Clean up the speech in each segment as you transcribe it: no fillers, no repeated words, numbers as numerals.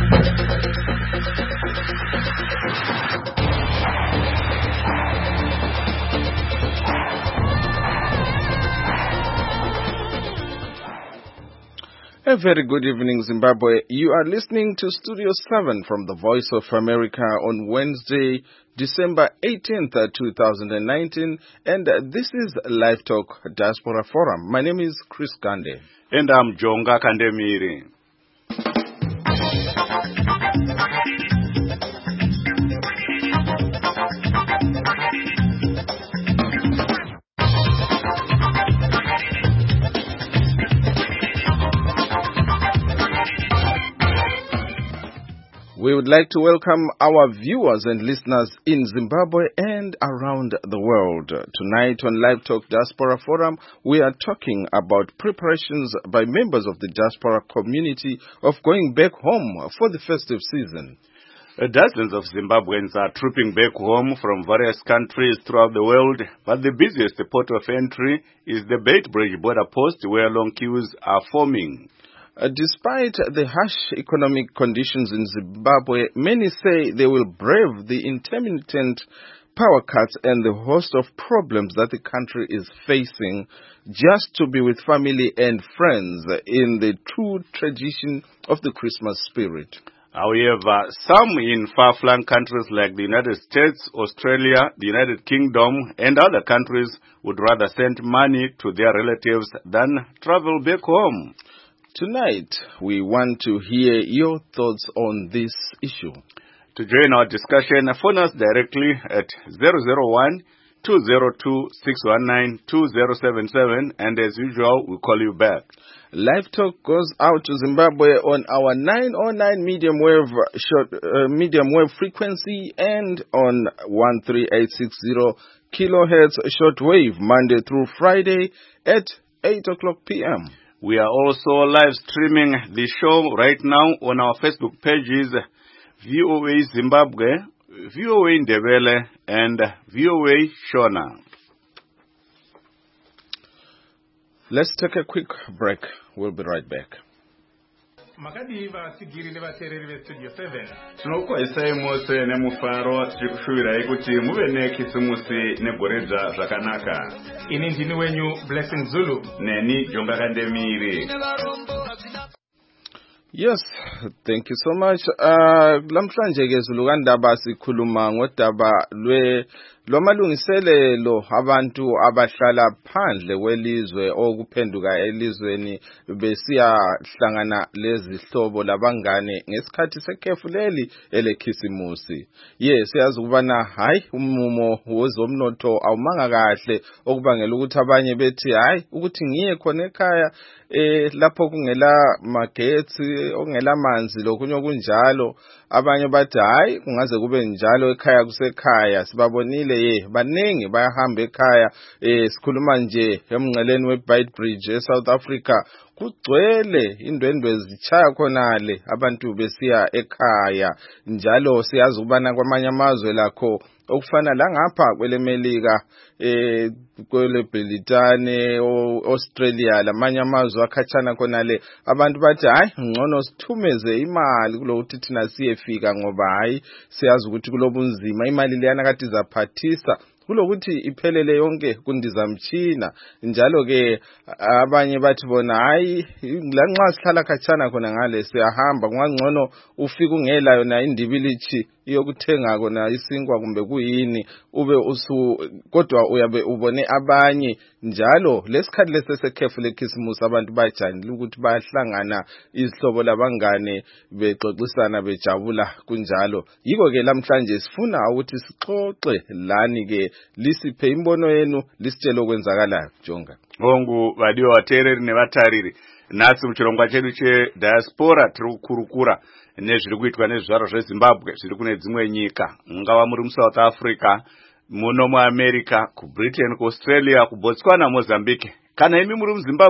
A very good evening, Zimbabwe. You are listening to Studio 7 from the Voice of America on Wednesday, December 18th, 2019, and this is Live Talk Diaspora Forum. My name is Chris Kande. And I'm Jonga Kandemiri. We would like to welcome our viewers and listeners in Zimbabwe and around the world. Tonight on Live Talk Diaspora Forum, we are talking about preparations by members of the diaspora community of going back home for the festive season. Dozens of Zimbabweans are trooping back home from various countries throughout the world, but the busiest port of entry is the Beitbridge border post, where long queues are forming. Despite the harsh economic conditions in Zimbabwe, many say they will brave the intermittent power cuts and the host of problems that the country is facing just to be with family and friends in the true tradition of the Christmas spirit. However, some in far-flung countries like the United States, Australia, the United Kingdom, and other countries would rather send money to their relatives than travel back home. Tonight, we want to hear your thoughts on this issue. To join our discussion, phone us directly at 001-202-619-2077, and as usual, we'll call you back. Live Talk goes out to Zimbabwe on our 909 medium wave frequency and on 13860 kilohertz shortwave Monday through Friday at 8 o'clock p.m. We are also live streaming the show right now on our Facebook pages, VOA Zimbabwe, VOA Ndebele, and VOA Shona. Let's take a quick break. We'll be right back. Makadiva tigirire vatereri vestudio 7 tinokuwaisai mose nemufaro tichikushuvirai kuti muve nekisimusi negoredza zvakanaka. Ini ndini wenyu Blessing Zulu neni Jonga Kandemiri. Yes, thank you so much. Lamhlanje ke Zulu kandaba sikhuluma ngodaba lwamalungiselelo abantu abahlala phandle kwelizwe okuphenduka elizweni besiyahlangana lezi hlobo labangane ngesikhathi sekhefu leli elekhisimusi. Yes, siyazi ukubana hayi umumo wezomnotho awumanga kahle okubangela ukuthi abanye bethi hayi ukuthi ngiye khona ekhaya lapho kungela magetsi okungela manzi lokunye okunjalo. Abanye bathi hayi kungaze kube njalo ekhaya kusekhaya. Sibabonile baningi bayahamba ekhaya. Sikhuluma nje emngceleni weBeitbridge eSouth Africa kugcwele indwendwe zichaya khonale abantu besiya ekhaya. Njalo siyazi ukubana kwamanye amazwe lakho okufana la ngapha kwelemelika kwele Britane Australia lamanye amazwe akhatshana khonale abantu bathi hayi ngcono sithumeze imali kulokuthi thina siyefika ngoba hayi siyazi ukuthi kulobunzima imali leyana kade izaphathisa kulokuthi iphelele yonke kundizamtshina. Njalo ke abanye bathi bona hayi lanxa sihlala khatshana khona ngale siyahamba kungangcono ufika ungela yona indibilithi yokuthenga kona isinkwa kumbe kuyini ube kodwa uyabe ubone abanye. Njalo lesikhathi lesesekhefu lekhisimusi abantu bajanile ukuthi bayahlangana izihlobo labangane bexoxisana bejabula kunjalo. Yiko ke lamhlanje sifuna ukuthi sixoxe lani ke lisiphe imbono yenu lisitshela okwenzakalayo. Jonga hongu vadiwa vateereri nevatariri, nhasi muchirongwa chedu chediaspora tiri kukurukura nezviri kuitwa nezvizvaro zveZimbabwe zviri kune dzimwe nyika, mungava muri muSouth Africa, muno muAmerica, kuBritain, kuAustralia, kuBotswana, Mozambique. Kana imi muri muZimbabwe,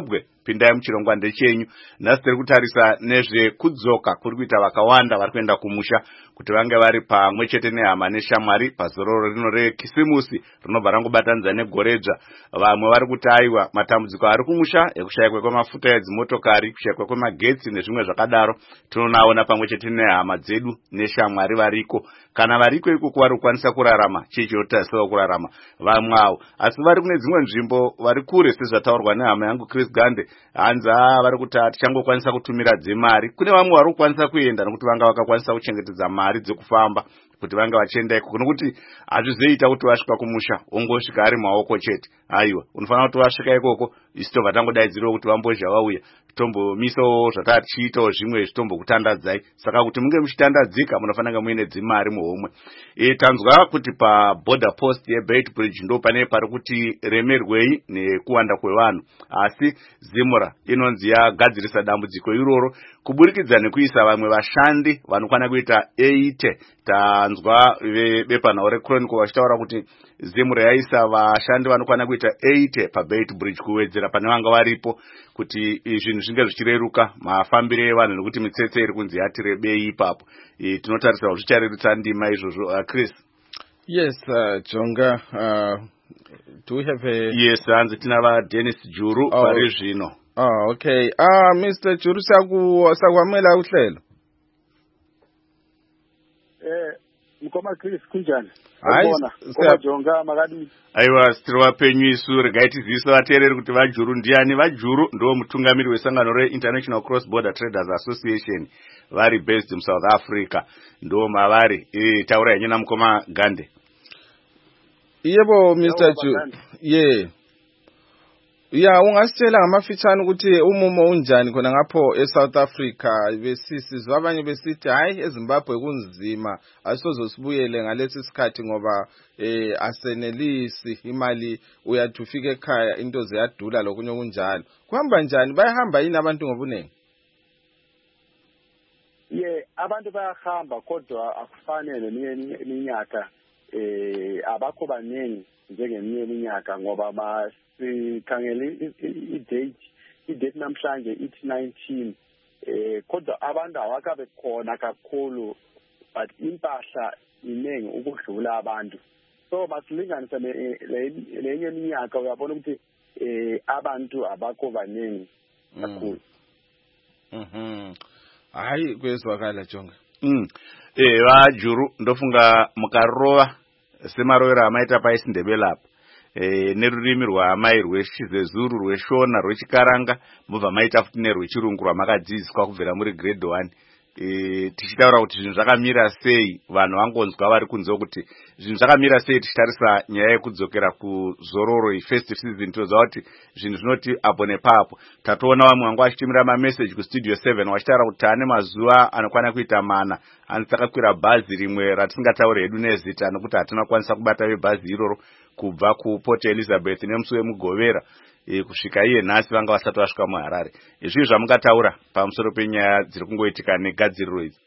pindai muchirongwa chenyu. Nhasi tiri kutarisa nezvekudzoka kuri kuita vakawanda vari kuenda kumusha kuti vange vari pamwe chete nehama neshamwari pazororo rino rekisimusi rinobva rangobatanidza negoredzva. Vamwe vari kuti aiwa matambudziko ari kumusha ekushayikwa kwemafuta edzimotokari, kushayikwa kwemagetsi nezvimwe zvakadaro tinonaona pamwe chete nehama dzedu neshamwari variko. Kana variko ikoko vari kukwanisa kurarama chichiotariswa kurarama vamwe avo, asi vari kune dzimwe nzvimbo vari kure sezvataurwa nehama yangu Chris Gande hanzi vari kuti tichangokwanisa kutumira dzemari. Kune vamwe vari kukwanisa kuenda nokuti vanga vakakwanisa kuchengetedza mari dzekufamba kuti vange vachienda ikoko, nokuti hazvizoita kuti vasvika kumusha ongosvika ari maoko chete. Aiwa, unofanira kuti vasvika ikoko isi tobva tangodaidzirawo kuti vambozha vauya tombomisawo zvatatichiitawo zvimwe zvitombokutandadzai. Saka kuti munge muchitandadzika munofanira muine dzimari muhomwe. Tanzwa kuti paborder post yeBeit Bridge ndo pane pari kuti remerwei nekuwanda kwevanhu, asi Zimura inonzi yagadzirisa dambudziko iroro kuburikidza nekuisa vamwe vashandi vanokwana kuita 80. Tanzwa bepanhau reChronicle vachitaura kuti Zimura yaisa vashandi vanokwana kuita 80 paBeit Bridge kuwedzera pane vanga varipo kuti zvinhu zvinge zvichireruka mafambire evanhu nekuti mitsetse iri kunzi yati rebei ipapo. Tinotarisa kuti zvicharerutsa ndima izvozvo. Chris. Yes, Jonga, do we have a... Yes, hanzi tina Dennis Juru pari zvino. Okay. Mr. Juru sakwamela uhlelo. Mkoma Chris kunjani? Hayi, Jonga makadi. Aiwa, sitiri vapenyu isu regai tiziviswa vateereri kuti vaJuru ndiani. vaJuru ndo mutungamiri wesangano reInternational Cross Border Traders Association vari based in South Africa. Ndo mavari. Taura yenyena Mkoma Gande. Yebo Mr. Juru. Yeah, ungasitshela ngamafitshane ukuthi umumo unjani khona ngapho eSouth Africa. Besisizwa abanye besithi hayi eZimbabwe kunzima asizosibuyele ngalesi sikhathi ngoba asenelisi imali uyathi ufike ekhaya into ziyadula lokunye kunjalo. Kuhamba njani? Bayahamba yini abantu ngobunengi? Abantu bayahamba kodwa akufanele neminye iminyaka abakho baningi njengeminye iminyaka ngoba sikhangele i-date namhlanje ithi 19, kodwa abantu awakabe khona kakhulu but impahla iningi ukudlula abantu. So masilinganisa lenye iminyaka uyabona ukuthi abantu abakho baningi kakhulu. Hayi kwezwakala Jonga. vaJuru ndofunga mukarova semarovero amaita paisindebele apa nerurimi rwaamai rwechizezuru, rweshona, rwechikaranga, mubva maita futi nerwechirungu rwamakadzidziswa kubvira muri grade 1. Tichitaura kuti zvinhu zvakamira sei, vanhu vangonzwa vari kunze kuti zvinhu zvakamira sei. Tichitarisa nyaya yekudzokera kuzororo festive season, toziva kuti zvinhu zvinoti apo nepapo. Tatoona vamwe vangu vachitimira mameseji kustudio 7 vachitaura kuti ane mazuva anokwana kuita 4 takakwira bhazi rimwe ratisingataure hedu nezita nokuti hatina kukwanisa kubata vebhazi iroro kubva kuPort Elizabeth nemusi wemugovera kusvika iye nhasi vanga vasati vasvika muHarare. Izvi zvamungataura pamusoro penyaya dziri kungoitika negadziriro idzi?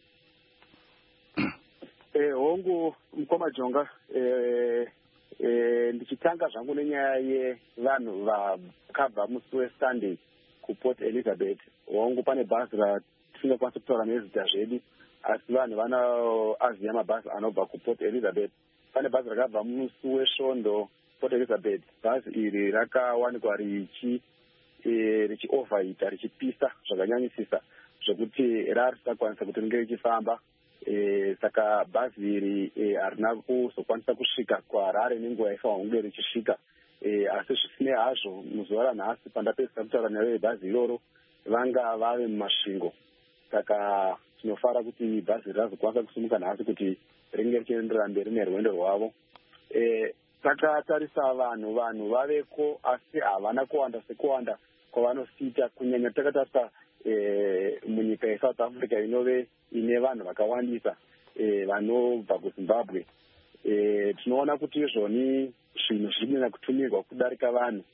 Hongu Mkoma Jonga, ndichitanga zvangu nenyaya yevanhu vakabva musi weSunday kuPort Elizabeth. Hongu pane bhazi ratisingakwanisa kutaura nezita zvedu, asi vanhu vanoaziva mabhazi anobva kuPort Elizabeth. Pane bhazi rakabva musi weSvondo Port Elizabeth. Bhazi iri rakawanikwa richi-overheata, richipisa zvakanyanyisisa zvokuti risingakwanisa kuti ringe richifamba. Saka bhazi iri harina kuzokwanisa kusvika kuHarare nenguva yaifanirwa kunge richisvika. Asi zvisinei hazvo, muzuva ranhasi pandapedzisa kutaura nevebhazi iroro vanga vave mumasvingo. Saka tinofara kuti bhazi rizokwanisa kusumuka nhasi kuti ringe richienderera mberi nerwendo rwavo. Takatarisa vanhu vaveko asi havana kuwanda sekuwanda kwavanosiita, kunyanya takatarisa munyika yeSouth Africa inove ine vanhu vakawandisa vanobva kuZimbabwe. Tinoona kuti izvoni zvinhu zviri kutumirwa kudarika vanhu.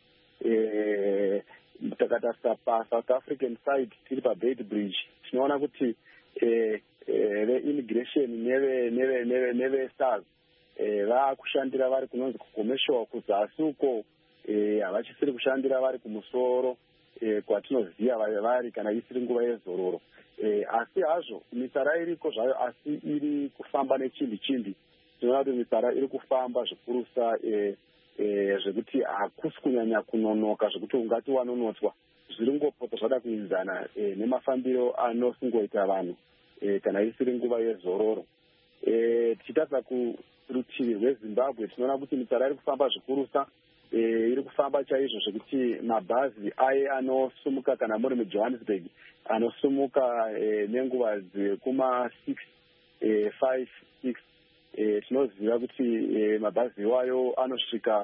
Takatarisa paSouth African side tiri paBeit Bridge tinoona kuti ve-immigration neve-SARS vakushandira vari kunonzi kukomeshowa kuzasi uko, havachisiri kushandira vari kumusoro. kwatinoziya vari kana isiri nguva yezororo. Asi hazvo mitsara iriko zvayo asi iri kufamba nechimbi tinoona kuti mitsara iri kufamba zvikurusa zvekuti hakusi kunyanya kunonoka zvekuti ungati wanonotswa, zviri ngopota zvada kuinzana nemafambiro anosungoita vanhu kana isiri nguva yezororo. Tichitarisa kurutivi rweZimbabwe tinoona kuti mitsara iri kufamba zvikurusa, iri kufamba chaizvo zvekuti mabhazi aye anosumuka kana muri muJohannesburg anosumuka nenguva dzekuma6 5 6 tinoziva kuti mabhazi iwayo anosvika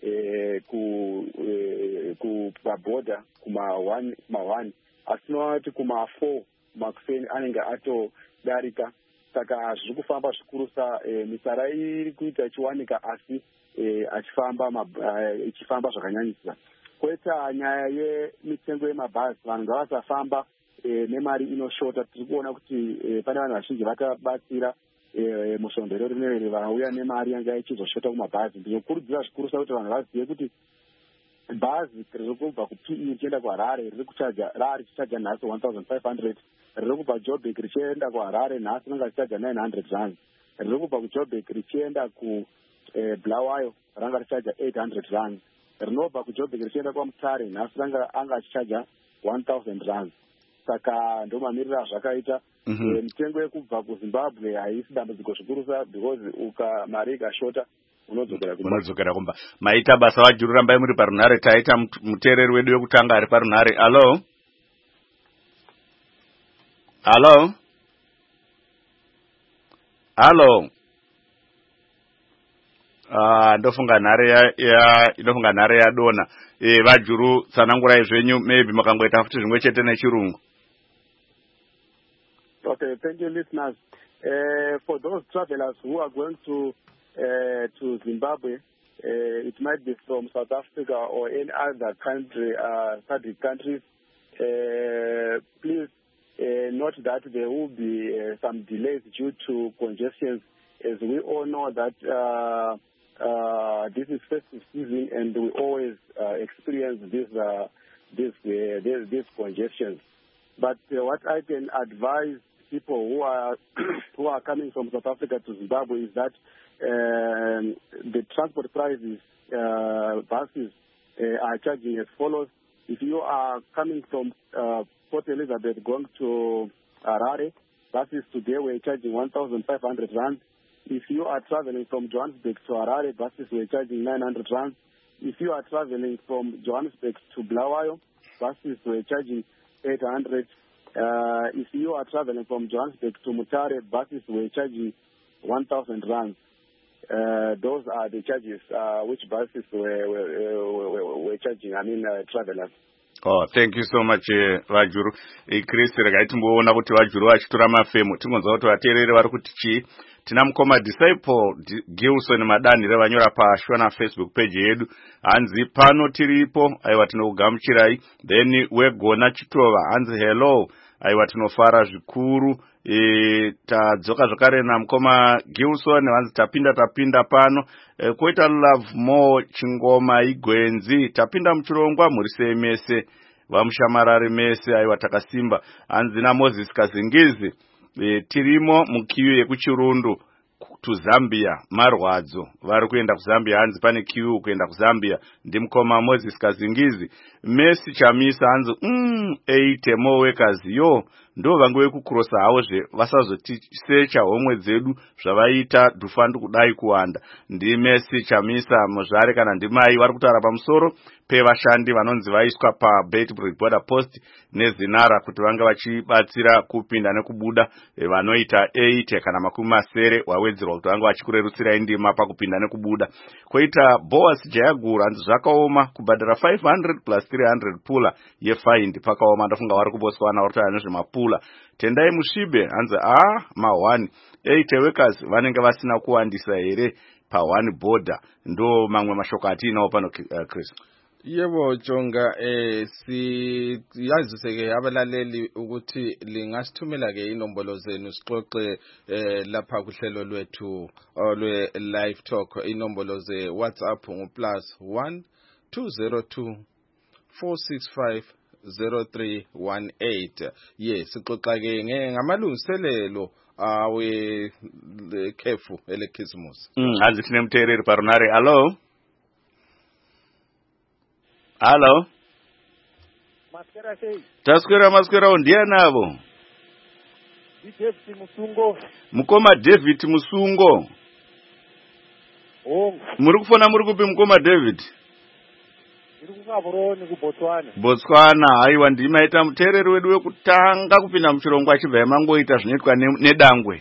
kumabhodha kuma1 asi tinoona kuti kuma4 makuseni anenge atodarika. Saka zviri kufamba zvikurusa, mitsara iri kuita ichiwanika asi ichifamba zvakanyanyisa. Koita nyaya yemitengo yemabhazi, vanhu ngavasafamba nemari inoshota. Tiri kuona kuti pane vanhu vazhinji vakabatsira musvombero rineri vauya nemari yanga ichizoshota kumabhazi. Ndinokurudzira zvikurusa kuti vanhu vazive kuti bhazi riri kubva kuPE richienda kuHarare richichaja nhasi 1,500, riri kubva Joburg richienda kuHarare nhasi ranga richichaja 900 rand, riri kubva kuJoburg richienda kuBulawayo ranga richichaja 800 rand, rinobva kuJoburg richienda kwaMutare nhasi anga achichaja 1,000 rand. Saka ndo mamiriro azvakaita. Mitengo yekubva kuZimbabwe haisi dambudziko zvikuru because mari ikashota unodzokera kumba. Maita basa Vajuru, rambai muri parunhare. Taita muteereri wedu wekutanga ari parunhare. Alo ndofunga nhare yadona. Vajuru, tsanangurai zvenyu, maybe makangoita futi zvimwe chete nechirungu. Okay, thank you, listeners. For those travelers who are going to Zimbabwe, it might be from South Africa or any other country, SADC countries, please note that there will be some delays due to congestion. As we all know that this is festive season and we always experience this congestion. But what I can advise people who are coming from South Africa to Zimbabwe is that the transport prices, buses are charging as follows. If you are coming from Port Elizabeth going to Harare, buses today were charging 1,500 rand. If you are traveling from Johannesburg to Harare, buses were charging 900 rand. If you are traveling from Johannesburg to Bulawayo, buses were charging 800. If you are traveling from Johannesburg to Mutare, buses were charging 1,000 rand. Those are the charges which buses were charging, travelers. Oh, thank you so much, Vajuru. Chris, regai timboona kuti Vajuru vachitora mafemo. Tingonzwa kuti vateereri vari kuti chii. Tina mukoma Disciple Gilson Madanhire vanyora paShona Facebook page yedu. Hanzi pano tiripo, aiwa tinokugamuchirai. Then wegona Chitova, hanzi hello, aiwa tinofara zvikuru. Tadzoka zvakare namukoma Gilson, hanzi tapinda pano. Koita Love More Chingoma Igwenzi, tapinda muchirongwa murise mese, vamushamarari mese, aiwa takasimba. Hanzi na Moses Kazingizi, tirimo mukiyu yekuchirundu kuZambia, marwadzo vari kuenda kuZambia. Hanzi pane kiyu kuenda kuZambia. Ndimukoma Moses Kazingizi. Messi Chamisa, hanzi 8 workers yo ndo vangu vekukurosa hawozve vasazotisecha homwe dzedu zvavaita dhufandu kudai kuwanda. Ndi Messi Chamisa muzvare kana ndimai vari kutaura pamusoro pevashandi vanonzi vaiswa paBeitbridge border post neZinara kuti vanga vachibatsira kupinda nekubuda, vanoita 8 kana makumi masere wawedzerwa kuti vanga vachikurerutsirai ndima pakupinda nekubuda. Koita Boas Jayaguru, hanzi zvakaoma kubhadhara 500 plus 300 pula yefind pakaoma. Ndafunga vari kuboswana vari kutaura nezvemapula. Tendai Mushibe, hanzi ma1 8 workers vanenge vasina kuwandisa here pa1 border. Ndo mamwe mashoko atinawo pano, Chris. Yebo Jonga, yaziseke abalaleli ukuthi lingasithumela ke inombolo zenu sixoxe lapha kuhlelo lwethu olwe live talk. Inombolo ze WhatsApp ngu +1 202 465 0318. Yes, sixoxa ke ngamalungiselelo awe khefu elekhisimusi. Azi sinemthereri parunare. Hello. Maskera sei. Taswera undiya navo. David Musungo. Mukoma David Musungo. Oh. Muri kufona muri kupi mukoma David? Ndiri kuKaboroni kuBotswana. Botswana, aiwa ndimaita mutereri wedu wekutanga kupinda muchirongwa achibva yamangoita zvinoitwa nedangwe.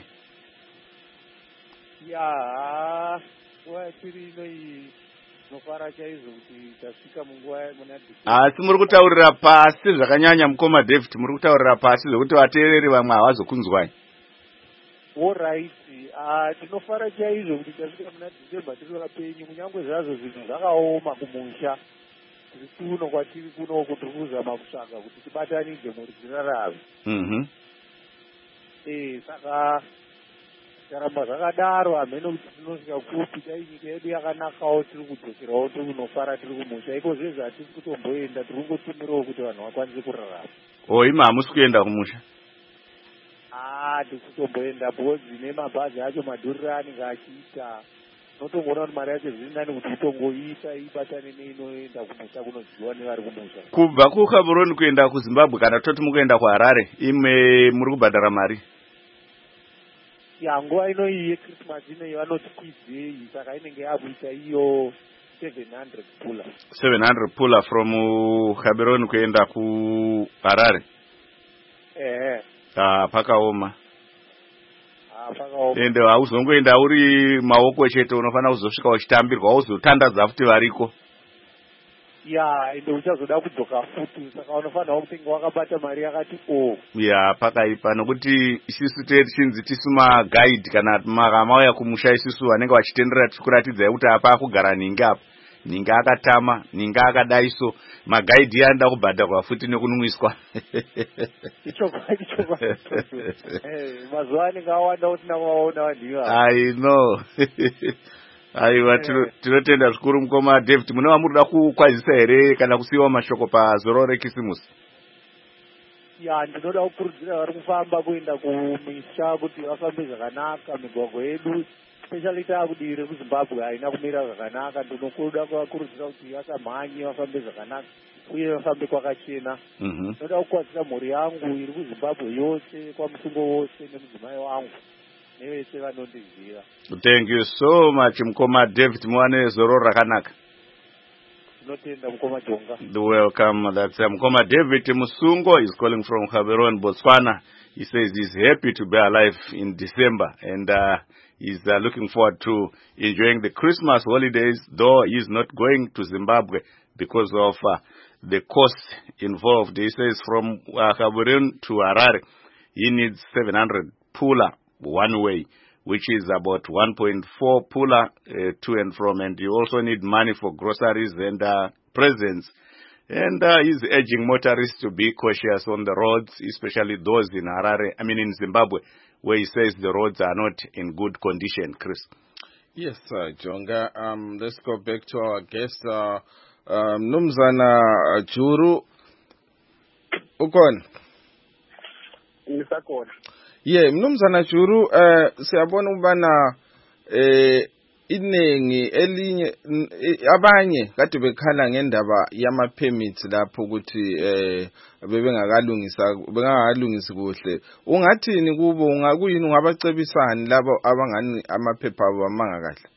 Ya, nguva tiri inoi nofara chaizvo kuti tasvika munguva muna December. Asi muri kutaurira pasi zvakanyanya mukoma David, muri kutaurira pasi zvekuti vateereri vamwe havazokunzwai. Alright, tinofara chaizvo kuti tasvika muna December tiri vapenyu, kunyange zvazvo zvinhu zvakaoma kumusha. Tiri kuno kwatiri kuno kuti kuzama kutsvaga kuti tibatanidze mhuri dzirarame. Saka taramba zvakadaro hamene kuti tinosvika kupi dai nyika yedu yakanakawo tiri kudzokerawo tiri kunofara tiri kumusha. Iko zvezvo hatisi kutomboenda, tiri kungotumirawo kuti vanhu vakwanise kurarama. Ima hamusi kuenda kumusha? Tiri kutomboenda bhodzi nemabhazi acho madhuriro anenge achiita. Unotongoona kuti mari yacho zviri nani kuti utongoisa ibatane neinoenda kumusha kunodyiwa nevari kumusha. Kubva kuKaboroni kuenda kuZimbabwe kana toti mukuenda kuHarare, imwe muri kubhadhara mari? Nguva inoiyi yeChristmas inoyi vanoti kwizei, saka inenge yakuita iyo 700 pula. 700 pula from Gaborone kuenda kuHarare? Pakaoma. Ende hauzongoenda uri maoko chete, unofana kuzosvika uchitambirwa, hauzotandadza futi variko. Ende uchazoda kudzoka futi, saka unofanira kutenga wakabata mari yakati pakaipa, nokuti isusu tichinzi tisu magaidi kana mauya kumusha isusu vanenge vachitenderera tichikuratidzai kuti apa kugara ninge apa. Ninge akatama, ninge akadaiso, magaidi yanda kubhadharwa futi nekunwiswa. Ichokwa. Mazuva anenge awanda usina kuvaona vandiwa. I know. Aiwa, tinotenda zvikuru mukoma David. Munova muri kuda kukwazisa here kana kusiyiwa mashoko pazoro rekisimusi? Ndinoda kukurudzira vari kufamba kuenda kumisha kuti vafambe zvakanaka. Migwagwa yedu especially taakudii rekuZimbabwe haina kumira zvakanaka. Ndinokuda kuvakurudzira kuti vasamhanye, vafambe zvakanaka uye vafambe kwakachena. Ndinoda kukwazisa mhuri yangu iri kuZimbabwe yose, kwaMusungo wose nemudzimai wangu nevese vanondiziva. Thank you so much mukoma David, muwane zoro rakanaka. Tinotenda mukoma Jonga. Welcome. That's mukoma David Musungo is calling from Gaborone, Botswana. He says he's happy to be alive in December and he's looking forward to enjoying the Christmas holidays, though he's not going to Zimbabwe because of the cost involved. He says from Gaborone to Harare, he needs 700 pula one way, which is about 1.4 pula to and from, and you also need money for groceries and presents. And he's urging motorists to be cautious on the roads, especially those in in Zimbabwe, where he says the roads are not in good condition. Chris? Yes, Jonga. Let's go back to our guest, Mnumzana Juru. Ukon? Nisakona. Mnumzana Juru, siyabona ubana iningi elinye abanye kade bekhala ngendaba yama permits lapho ukuthi bengakalungisi kuhle. Ungathini kubo, ungakuyini ungabacebisani labo abangani amaphepha abo amanga kahle?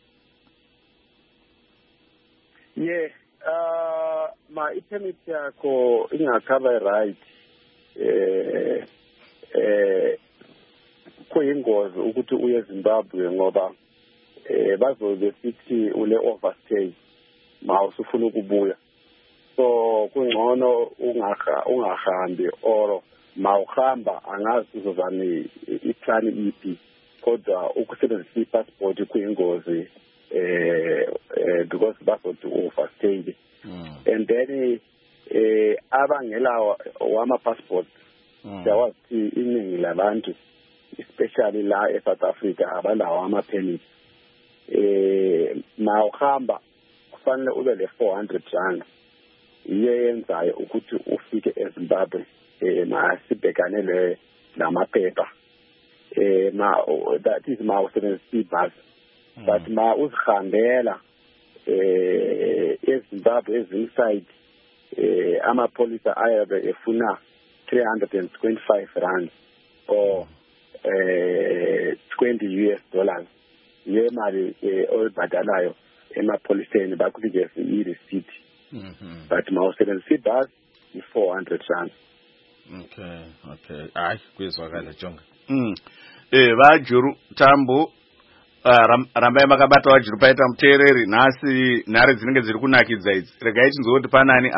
Ma i-permit yakho ingakhava right kuyingozi ukuthi uye eZimbabwe ngoba bazobe sithi ule overstay ma usufuna ukubuya, so kungcono ungahambi or ma uhamba angazi uzozani iplan ipi, kodwa ukusebenzisa ipassport kuyingozi because bazothi overstay. And then abangela wama passport siyawazi iningi labantu especially la eSouth Africa abalawo ama permits. Ma uhamba kufanele ube le 400 rand iyenzayo ukuthi ufike eZimbabwe masibhekane namaphepha that is ma usebenzisa ibhasi but ma uzihambela eZimbabwe inside amapolisa ayabe efuna 325 rand or $20 yemali oyibhadalayo emapoliseni bakunikeza i-receipt but mawusebenzisa ibhasi i-400 rand. Okay hayi kwizwakala jonga vajuru tambo rambai makabata vajuru paita muteereri nhasi nhare dzinenge dziri kunakidza idzi regai tinzoti panani.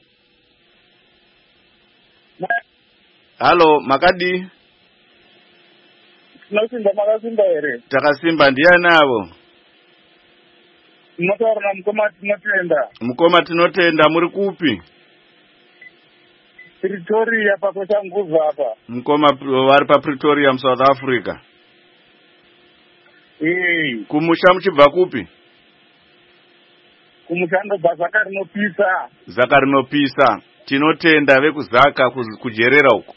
halo makadi tinosimba makasimba here takasimba ndiani avo munotaura namukoma tinotenda mukoma tinotenda muri kupi Pretoria pakochanguva apa mukoma vari papretoria muSouth Africa kumusha muchibva kupi kumusha ndobva zaka rinopisa tinotenda vekuzaka kujerera uko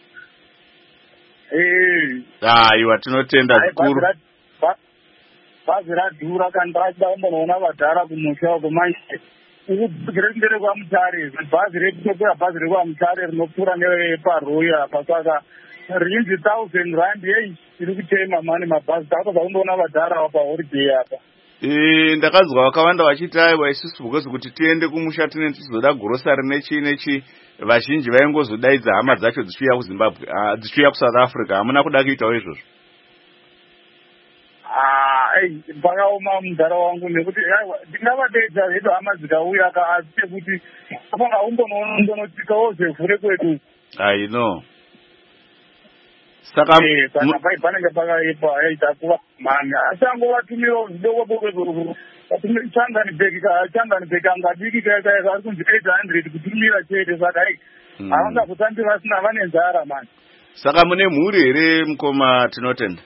aiwa tinotenda zvikuru bhazi radhura kandi rachida kumbonoona vadhara kumusha uko manje ukubvire mberi kwaMutare bhazi rekutopera bhazi rekwaMutare rinopfuura neparoya pasaka rinzi 1000 rand iri kutema mani mabhazi takabva kundoona vadhara paholiday apa ndakazwa vakawanda vachiti aiwa isusu because kuti tiende kumusha tinenge tichizoda grosari nechi vazhinji vaingozodaidza hama dzacho dzichiuya kuZimbabwe dzichiuya kuSouth Africa hamuna kuda kuitawo izvozvo pakaoma mudhara wangu nekuti ndingavadeedza hedu hama dzikauya asi tekuti apanga umbonotika wozevhure kwedu I know saka panenge pakaipa aita kuva mani asi angovatumirawo zvidoko boko changanibheki angadiki kaikaika ari kunzi 800 kutumira chete saka havanga kutambi vasina vane nzara mani saka mune mhuri here mukoma tinotenda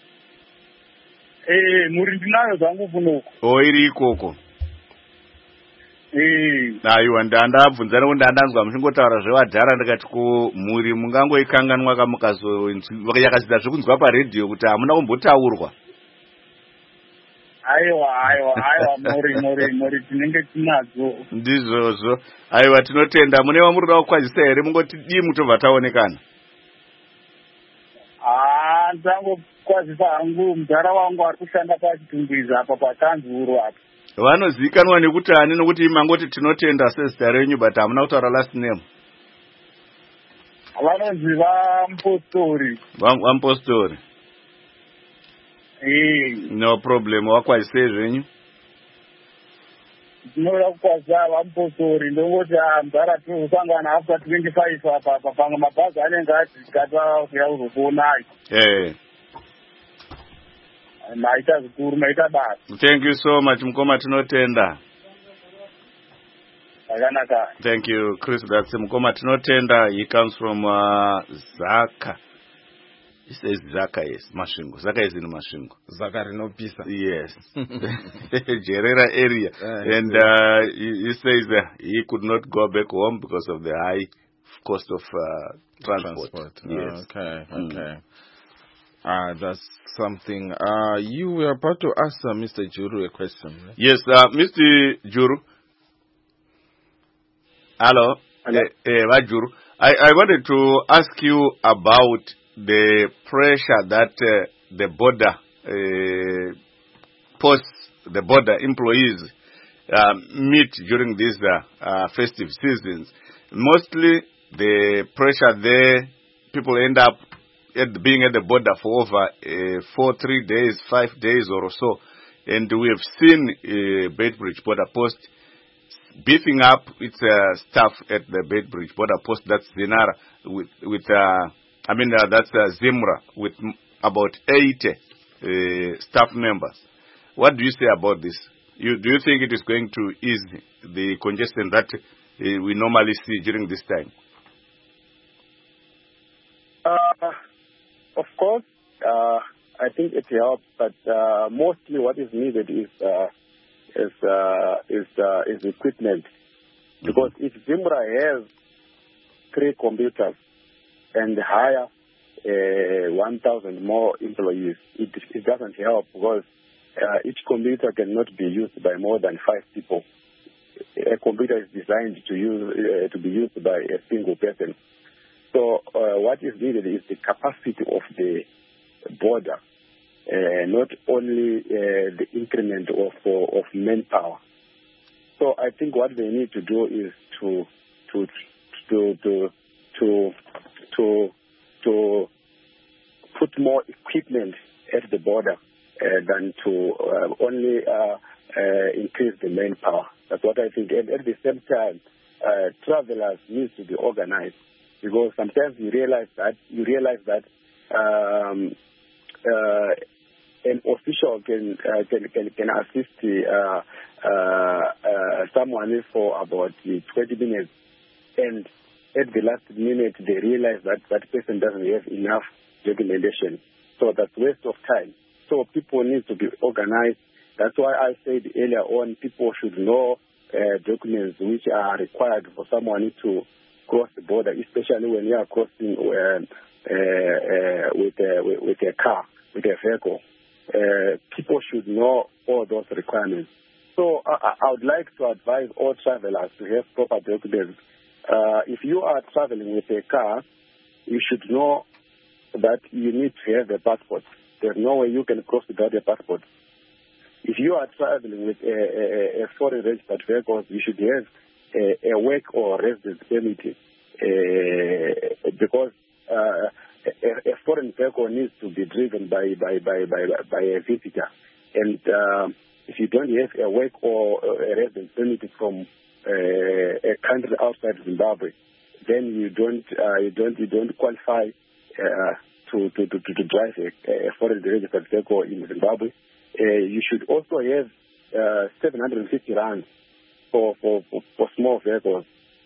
mhuri ndinayo zvangu kunoko iri ikoko aiwa ndandabvunza nekuti ndandanzwa muchingotaura zvevadhara ndikati ko mhuri mungangoikanganwa yakazida zvekunzwa paredhiyo kuti hamuna kumbotaurwa aiwa mhuri tinenge tinadzo ndizvozvo aiwa tinotenda mune vamurida kukwazisa here mungoti dii mutobva taonekana ndangokwazisa hangu mudhara wangu ari kushanda pachitumbwiza apa patanzuro apa vanozivikanwa nekuti ani nokuti mangoti tinotenda sezita renyu but hamuna kutaura last name vanonzi vamupostori no problem wakwazisei zvenyu ndinoda kukwazisa vamupostori ndongoti mudhara tinosangana after 25 apa pamwe mabhazi anenge adzikata kuya kuzokuonai maita zvikuru maita basa. Thank you so much mukoma tinotenda. Akanaka. Thank you Chris, that's mukoma tinotenda. He comes from Zaka. He says Zaka, yes, Masvingo. Zaka is in Masvingo. Zaka rinopisa. Yes. Jerera area. And he says he could not go back home because of the high cost of transport. Yes. Okay. That's something. You were about to ask Mr. Juru a question. Right? Yes, Mr. Juru. Hello. Juru. I wanted to ask you about the pressure that the border the border employees meet during these festive seasons. Mostly the pressure there, people end up being at the border for over 3 days, 5 days or so. And we have seen Beitbridge border post beefing up its staff at the Beitbridge border post. That's Zinara that's Zimra with about 80 staff members. What do you say about this? Do you think it is going to ease the congestion that we normally see during this time? Of course, I think it helps, but mostly what is needed is equipment. Because if Zimra has 3 computers and hire 1,000 more employees, it doesn't help, because each computer cannot be used by more than 5 people. A computer is designed to be used by a single person. So what is needed is the capacity of the border, not only the increment of manpower. So I think what they need to do is to put more equipment at the border than to only increase the manpower. That's what I think. And at the same time, travelers need to be organized, because sometimes you realize that an official can assist someone for about 20 minutes, and at the last minute they realize that that person doesn't have enough documentation. So that's waste of time. So people need to be organized. That's why I said earlier on, people should know documents which are required for someone to cross the border, especially when you are crossing with a car, with a vehicle. People should know all those requirements. So I would like to advise all travelers to have proper documents. If you are traveling with a car, you should know that you need to have a passport. There's no way you can cross without a passport. If you are traveling with a foreign registered vehicle, you should have a work or residence permit, because a foreign vehicle needs to be driven by a visitor. And if you don't have a work or a residence permit from a country outside Zimbabwe, then you don't qualify to drive a foreign registered vehicle in Zimbabwe. You should also have 750 rands for small vehicles.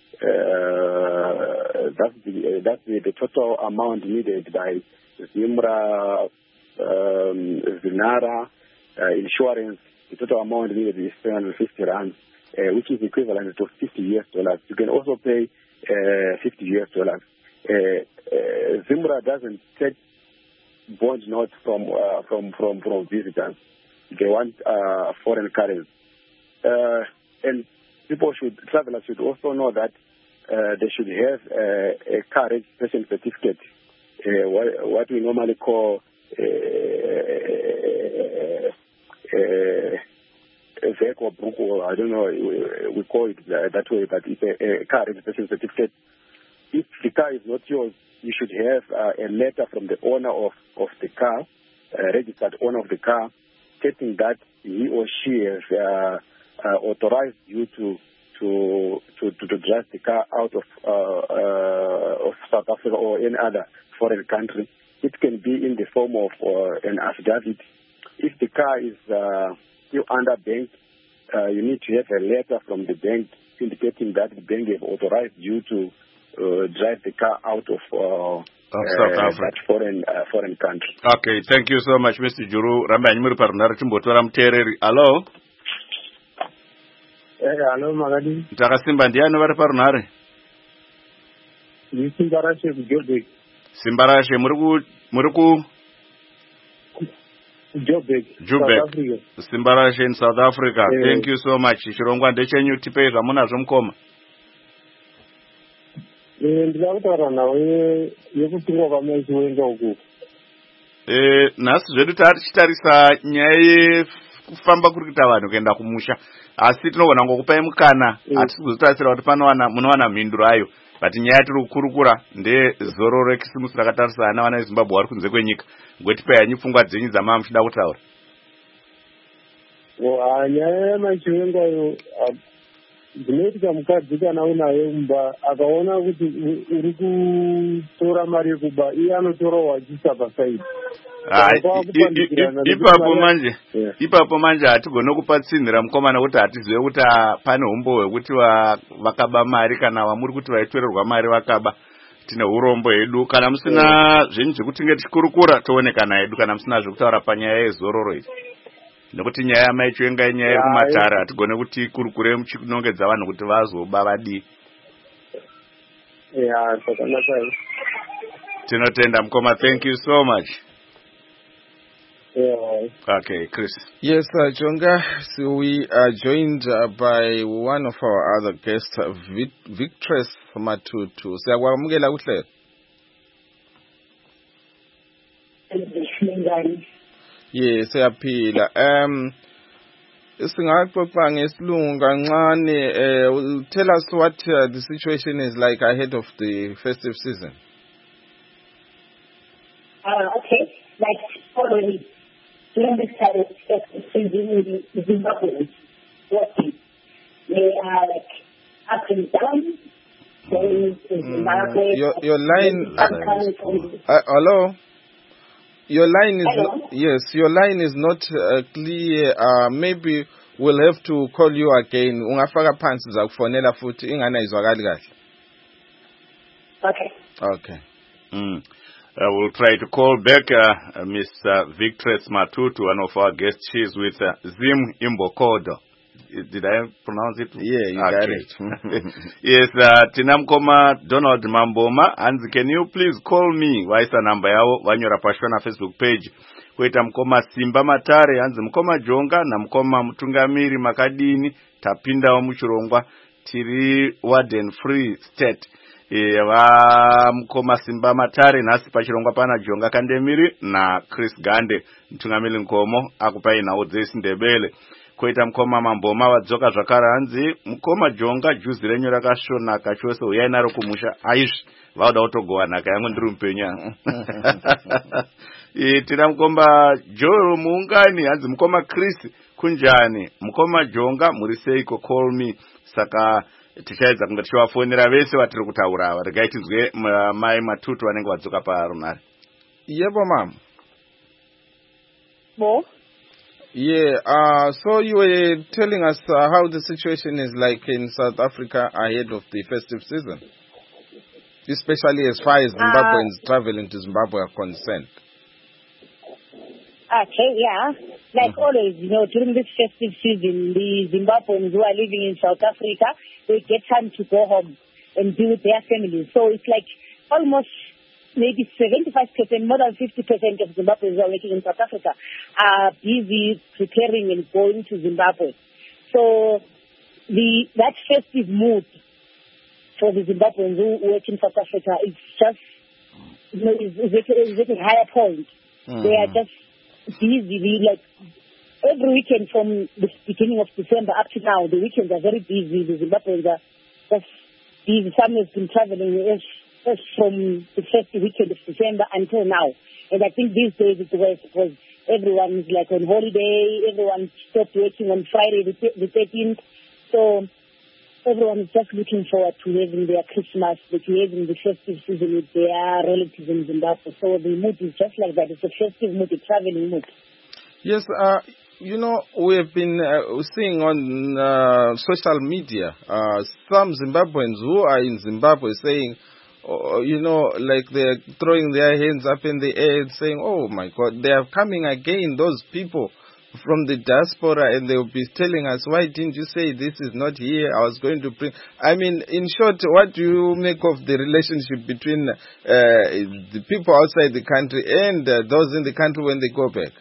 That's the total amount needed by Zimra, Zinara, insurance. The total amount needed is 750 rands, which is equivalent to $50. You can also pay $50. Zimra doesn't take bond notes from visitors. They want foreign currency. And travelers should also know that they should have a car registration certificate, what we normally call a vehicle book, or I don't know, we call it that way, but it's a car registration certificate. If the car is not yours, you should have a letter from the owner of the car, registered owner of the car, stating that he or she has authorized you to drive the car out of South Africa or any other foreign country. It can be in the form of an affidavit. If the car is still under bank, you need to have a letter from the bank indicating that the bank has authorized you to drive the car out of South Africa, that foreign country. Okay, thank you so much, Mr. Juru. Rambanyi muri parunhare chimbotora muteereri. Hello. Hello, Magadi. Takasimba ndiani vari parunhare? Ni Simbarashe kuJoburg. Simbarashe muri ku Joburg, Joburg. South Africa. Simbarashe in South Africa. Thank you so much. Chirongwa ndechenyu, tipei zvamunazvo mukoma. Ndida kutaura nawe yekutungwa kwamaichiwenga uku. Nhasi zvedu tichitarisa nyaya yekufamba kuri kuita vanhu kuenda kumusha, asi tinogona ngokupai mukana, hatisi kuzotarisira kuti munowana mhinduro ayo, but nyaya tiri kukurukura ndezororo rekisimusi rakatarisana navana vezimbabwe vari kunze kwenyika. Ngotipai hanyu pfungwa dzenyu dzamava muchida kutaura. Nyaya yamaichiwengayo dzinoitika mukadzi kana unaye mumba akaona kuti uri kutora mari yekuba, iye anotorawo achisa pasaidi. Ipapo manje hatigone kupatsinhira mukomana kuti hatizive kuti pane umbo hwekuti vakaba mari kana vamuri kuti vaitorerwa mari vakaba. Tine urombo hedu. Kana musina zvenyu zvekuti tichikurukura toonekana hedu, kana musina zvekutaura panyaya yezororo idzi. nekuti nyaya yamaicho inga inyaya yekumatara hatigone kuti kurukure muchinongedza vanhu kuti vazoba vadii. Zvakanaka. Tinotenda mukoma, thank you so much. Okay, Chris. Yes, Jonga, so we are joined by one of our other guests, Victress Matutu. Siyakwamukela kuhle. Yes, siyaphila. Singaxoxa ngesilungu kancane. Tell us what the situation is like ahead of the festive season. Okay, like already during this time of season in Zimbabwe, working, they are like up and down. Your line. Hello. Your line is yes. Your line is not clear. Maybe we'll have to call you again. Ungafaka phansi zakufonela futhi ingana izwakali kahle. Okay. Okay. We'll try to call back Miss Victress Matutu, one of our guests. She's with Zim Imbokodo. Did I pronounce it? Yeah, you got it. Yes, Tinamkoma Donald Mamboma. And can you please call me? Waisa number yao wanyora pashona Facebook page. Kweta mkoma Simba Matare, anzi mkoma Jonga, na mkoma Mtungamiri Makadini, tapinda wa Muchurongwa, tiri Warden Free State. Mkoma Simba Matare, nasi pachirongwa pana Jonga Kandemiri, na Chris Gande, Mtungamiri Nkomo, akupai na Odzesi Ndebele. Kweta mkoma Mamboma wadzoka zvakara anzi mkoma Jonga juzi renyu rakashona kachose uyainaro kumusha aish vauda kutogowana kayangu ndiri mupenya. Tira mkomba Joel muungani anzi mkoma Chris kunjani mkoma Jonga muriseiko call me saka tichaedza kunge tichivafonera vese vatiri kutaura ava regai tizwe mai Matutu vanenge vadzoka parunare. Yebo mama. Mo? Yeah, so you were telling us how the situation is like in South Africa ahead of the festive season, especially as far as Zimbabweans traveling to Zimbabwe are concerned. Okay, yeah. Like always, during this festive season, the Zimbabweans who are living in South Africa, they get time to go home and be with their families. So it's like almost maybe 75%, more than 50% of Zimbabweans who are working in South Africa are busy preparing and going to Zimbabwe. So that festive mood for the Zimbabweans who work in South Africa is just, is at a higher point. They are just busy, like every weekend from the beginning of December up to now, the weekends are very busy. The Zimbabweans are just busy. Some have been traveling from the first weekend of December until now. And I think these days it's worse because everyone is like on holiday, everyone stopped working on Friday the 13th. So everyone is just looking forward to having their Christmas, to having the festive season with their relatives in Zimbabwe. So the mood is just like that. It's a festive mood, a traveling mood. Yes, we have been seeing on social media some Zimbabweans who are in Zimbabwe saying, like they're throwing their hands up in the air and saying, oh my God, they are coming again, those people from the diaspora, and they'll be telling us, why didn't you say this is not here? I was going to bring... I mean, in short, what do you make of the relationship between the people outside the country and those in the country when they go back?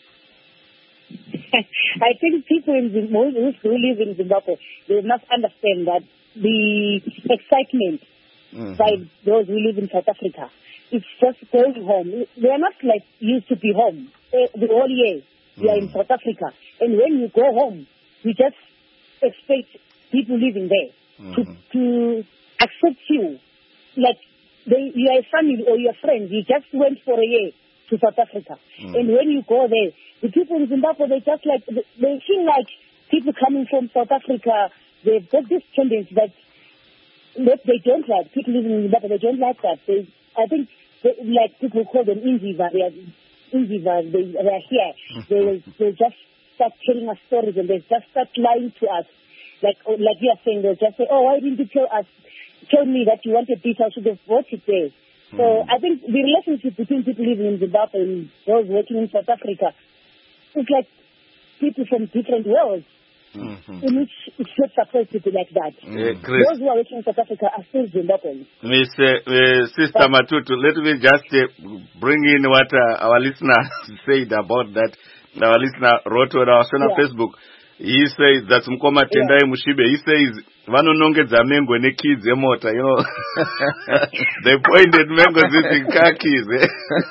I think people who live in Zimbabwe, they must understand that the excitement by those who live in South Africa, it's just going home. They are not like used to be home the whole year. We are in South Africa. And when you go home, you just expect people living there to accept you. Like you are a family or your friends. You just went for a year to South Africa. And when you go there, the people in Zimbabwe, they feel like people coming from South Africa, they've got this tendency that they don't like. People living in Zimbabwe, they don't like that. I think, like people call them Inziva, they are here. They just start telling us stories and they just start lying to us. Like you are saying, they'll just say, oh, why didn't you tell me that you wanted this? I should have bought it there. So I think the relationship between people living in Zimbabwe and those working in South Africa, it's like people from different worlds. In which it's not supposed to be like that. Chris, those who are working in South Africa are still Zimbabweans. Miss Sister Matutu, let me just bring in what our listener said about that. Our listener wrote on our Facebook. He says that's Mkoma Tendai Mushibe. He says vanonongedza mengo nekids emota, you know. They pointed mangoes using car keys. Is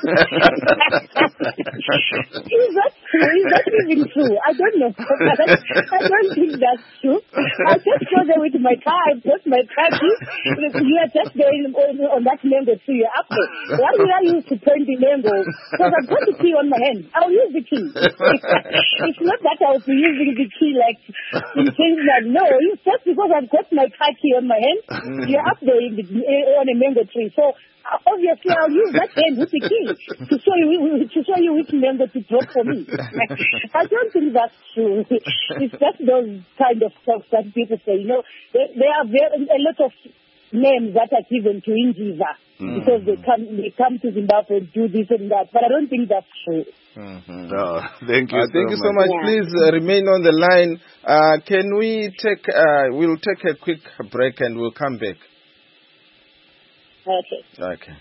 that true? Is that even true? I don't know. I don't think that's true. I just go there with my car. I put my car key. You are just going on that mango tree. You're up there. Why do I use to point the mango? Because I've got the key on my hand. I'll use the key. It's not that I'll be using the key like intentionally. No, it's just because I've got my car key on my hand. You're up there on a mango tree. So obviously I'll use that hand with the key to show you which mango to drop for me. I don't think that's true. It's just those kind of stuff that people say. You know, there are a lot of names that are given to Indiva because they come to Zimbabwe and do this and that. But I don't think that's true. No, thank you. Thank you so much. Please remain on the line. Can we take? We'll take a quick break and we'll come back. Okay.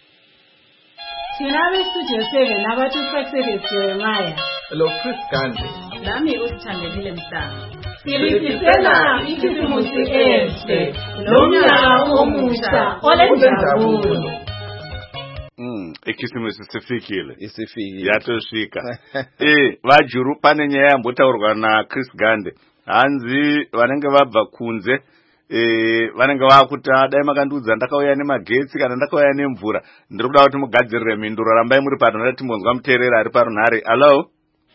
Tinabe Studio 7 abatufaksele Jeremiah. Hello, Chris Gandhi. Nami uThandekile Mhlanga. Silisela ikisimusi enhle. Lomnyaka omusha olenjabulo. Ikisimusi sifikile. Isifikile. Yatosvika. Vajuru pane nyaya yambotaurwa na Chris Gandhi. Hanzi vanenge vabva kunze. Vanenge vakuta dai makandiudza ndakauya nemagetsi kana ndakauya nemvura ndiri kuda kuti mugadzirire mhinduro rambai muri pano timbonzwa muteereri ari parunhare. Hello.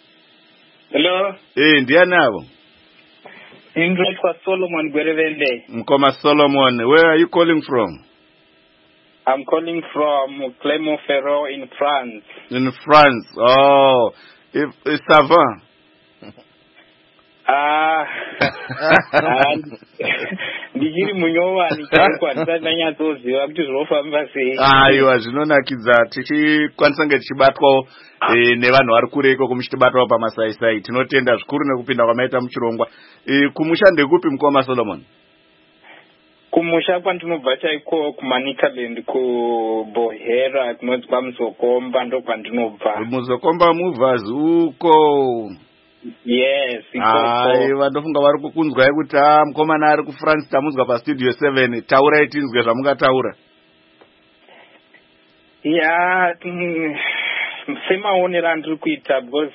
Ndiani avo? Indroitwa Solomon Gwerevende. Mkoma Solomon, where are you calling from? I'm calling from Clermont-Ferrand in France. In France, oh, ça va? Ndiri munyowani chakwa ndanyatsoziva kuti zvinofamba sei. Aiwa, zvinonakidza tichikwanisa kunge tichibatwawo nevanhu vari kure ikoko muchitibatwawo pamasaisai. Tinotenda zvikuru nekupinda kwamaita muchirongwa. Kumusha ndekupi Mkoma Solomon? Kumusha kwandinobva chaiko kuManicaland kuBohera kunonzi kwaMuzokomba ndokwandinobva. Muzokomba muvhazi uko. Yes, aiwa ndofunga vari kukunzwai kuti mukomana ari kuFrance tamunzwa paStudio 7. Taurai tinzwe zvamungataura. Yeah, semaonero andiri kuita because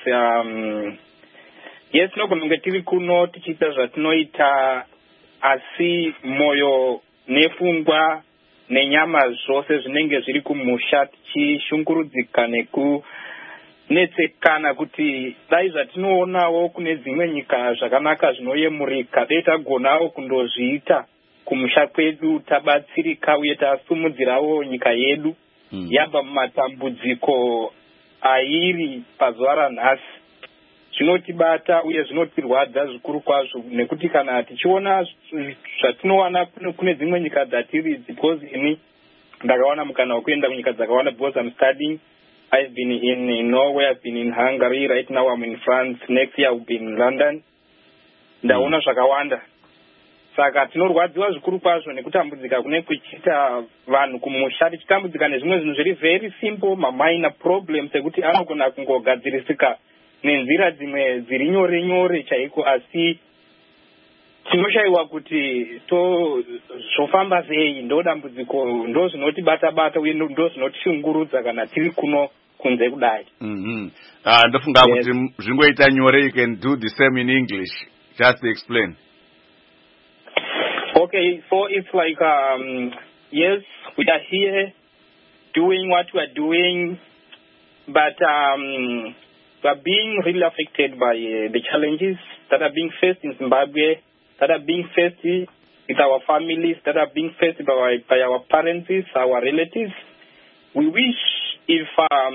yes, tinogona kunge tiri kuno tichiita zvatinoita asi mwoyo nepfungwa nenyama zvose zvinenge zviri kumusha tichishungurudzika netsekana kuti dai zvatinoonawo kune dzimwe nyika zvakanaka zvinoyemurika dai tagonawo kundozviita kumusha kwedu tabatsirika uye tasumudzirawo nyika yedu yabva mumatambudziko airi pazuva ranhasi. Zvinotibata uye zvinotirwadza zvikuru kwazvo nekuti kana tichiona zvatinowana kune dzimwe nyika dzatiri because ini ndakawana mukana wekuenda kunyika dzakawanda because I'm studying. I've been in Norway, I've been in Hungary, right now I'm in France, next year I'll be in London. Ndaona zvakawanda. Saka tinorwadziwa zvikuru kwazvo nekutambudzika kune kuchiita vanhu kumusha tichitambudzika nezvimwe zvinhu zviri very simple, minor problems ekuti anogona kungogadzirisika nenzira dzimwe dziri nyore nyore chaiko asi tinoshayiwa kuti zvofamba sei ndodambudziko ndozvinotibata uye ndozvinotishungurudza kana tiri kuno kunze kudai. Ndofunga kuti zvingoita nyore, you can do the same in English. Just explain. Okay, so it's like yes, we are here doing what we are doing, but we are being really affected by the challenges that are being faced in Zimbabwe, that are being faced with our families, that are being faced by our parents, our relatives. We wish if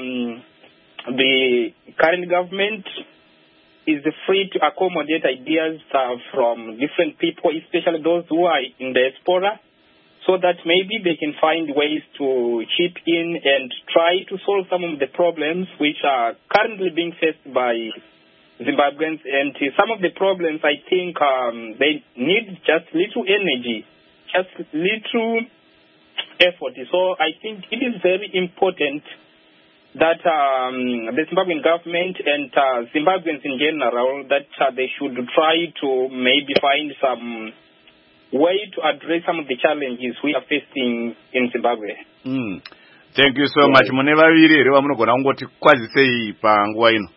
the current government is free to accommodate ideas from different people, especially those who are in the diaspora, so that maybe they can find ways to chip in and try to solve some of the problems which are currently being faced by Zimbabweans, and some of the problems, I think they need just little energy, just little effort. So I think it is very important that the Zimbabwean government and Zimbabweans in general, that they should try to maybe find some way to address some of the challenges we are facing in Zimbabwe. Thank you so much. Mune vaviri here vamunogona kungoti kwazisei panguva ino?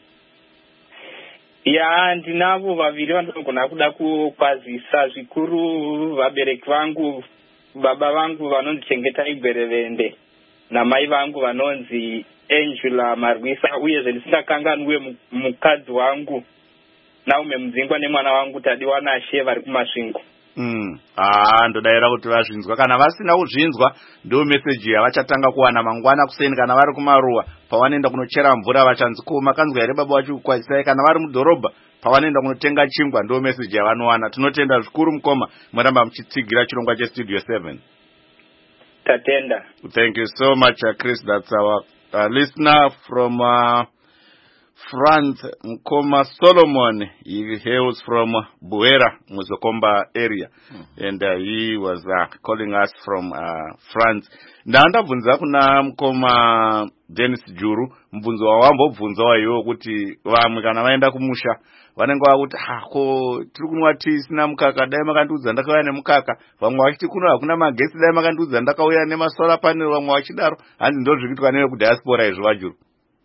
Ya, ndinavo vaviri vanogona kuda kukwazisa zvikuru vabereki vangu, baba vangu vanonzi Chengetai Gwerevende namai vangu vanonzi Angela Marwisa, uyezve ndisingakanganwe mukadzi wangu Naume Mudzingwa nemwana wangu Tadiwana She vari kumasvingo. Ndodaira kuti vazvinzwa. Kana vasina kuzvinzwa ndo message yavachatanga kuwana mangwana kuseni kana vari kumaruwa pavanoenda kunochera mvura vachanzi ko makanzwa here baba wacho kukwazisai, kana vari mudhorobha pavanoenda kunotenga chingwa ndo message yavanowana. Tinotenda zvikuru mukoma muramba muchitsigira chirongwa chestudio 7. Tatenda. Thank you so much, Chris. That's our listener from France, Mkoma Solomon. He hails from Buera, Muzokomba area. And he was calling us from France. Ndandabvunza kuna Mkoma Dennis Juru, mbvunzo wawambobvunza wayo kuti vamwe kana vaenda kumusha vanenge vakuti ko tiri kunwa tisina mukaka, dai makandiudza ndakauya nemukaka. Vamwe vachiti kuno hakuna magesi, dai makandiudza ndakauya nemasolar panel. Vamwe vachidaro. Hanzi ndozvikuitwa newe kudiaspora izvo vajuru.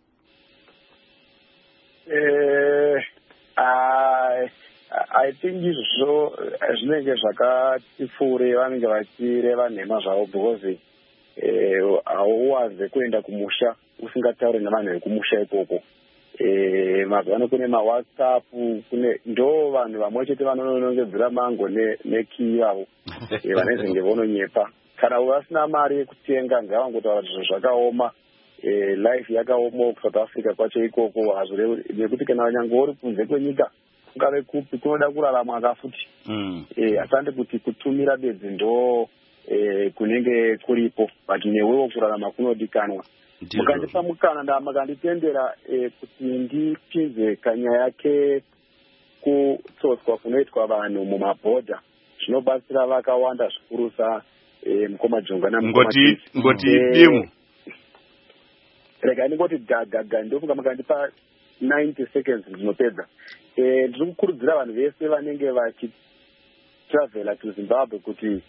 I think izvo zvinenge zvakatifure vanenge vachireva nhema zvavo, because hauwanze kuenda kumusha usingatauri nevanhu vekumusha ikoko. Mazuvano kune maWhatsApp, kune ndo vanhu vamwe chete vanonongedzera mango nekii yavo vanezenge vononyepa. Kana vasina mari yekutenga ngavangotaura zviro zvakaoma. Life yakaoma South Africa kwacho ikoko, hazvirevi nekuti kana vanyange uri kunze kwenyika ungave kupi kunoda kurarama akafuti. Asante kuti kutumira bedzi ndo kunenge kuripo, but newewo kurarama kunodikanwa. Mukandipa mukana makanditendera kuti ndipinze kanyaya yake kutsotswa kunoitwa vanhu mumabhodha, zvinobatsira vakawanda zvikurusa Mukoma Jonga namukoma ngoti dimu. Rega ndingoti gaga ndofunga makandipa 90 seconds ndinopedza. Ndiri kukurudzira vanhu vese vanenge vachitravela to Zimbabwe kuti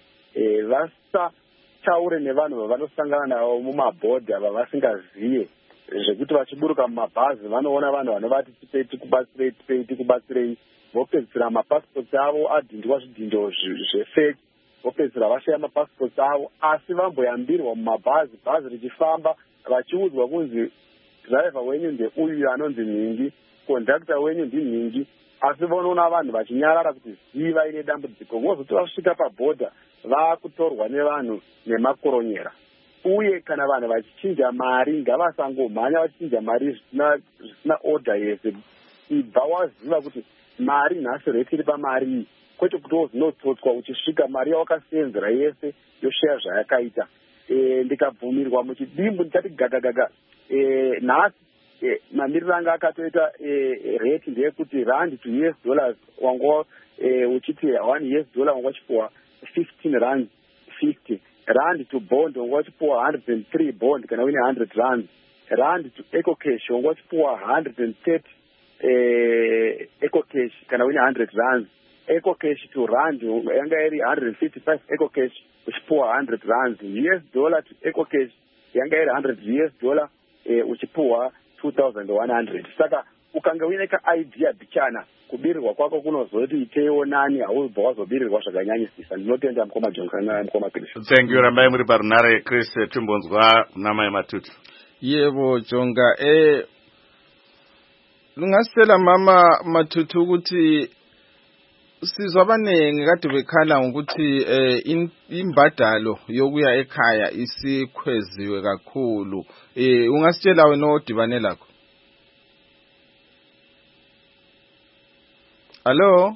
vasataure nevanhu vavanosangana navo mumabhodha vavasingaziye, zvekuti vachiburuka mumabhazi vanoona vanhu vanovati tipei tikubatsirei, vopedzisira mapasipoti avo adhindwa zvidhindo zvefake, vopedzisira vashaya mapasipoti avo, asi vamboyambirwa mumabhazi, bhazi richifamba vachiudzwa kunzi driver wenyu ndeuyu anonzi Nhingi, conductor wenyu ndiNhingi, asi vonoona vanhu vachinyarara kuti ziva ine dambudziko. Vozoti vasvika pabhodha vakutorwa nevanhu nemakoronyera. Uye kana vanhu vachichinja mari ngavasangomhanya vachichinja mari zvisina order yese. Ibva waziva kuti mari nhasi rate iri pamari iyi, kwete kuti wozinotsotswa uchisvika mari yawakasenzera yese yoshaya zvayakaita. Ndikabvumirwa muchidimbu ndikati gagagaga. Nhasi mamiriro anga akatoita rate ndeyekuti rand to US dollars wanga uchiti 1 US dollar wanga uchipuwa 15 rand 50. Rand to bond wanga uchipuwa 103 bond kana uine 100 rand. Rand to eco cash wanga uchipuwa 130 eco cash kana uine 100 rand. Eco cash to rand yanga iri 155 eco cash uchipuwa 100 rand. US dollar to eco cash yanga iri 100 US dollar uchipuwa 2100. Saka ukanga uine ka-idea bichana kubirirwa kwako kunozoti itewo nani haubva wazobirirwa zvakanyanyisisa. Ndinotenda Mukoma Jonga Mukoma Chris. Thank you. Rambai muri parunare Chris timbonzwa namai Matutu. Yebo Jonga, lungasela mama Matutu ukuthi sizwa abaningi kade bekhala ngokuthi imbadalo yokuya ekhaya isikhweziwe kakhulu. Ungasitshela wena odibane lakho? Hello?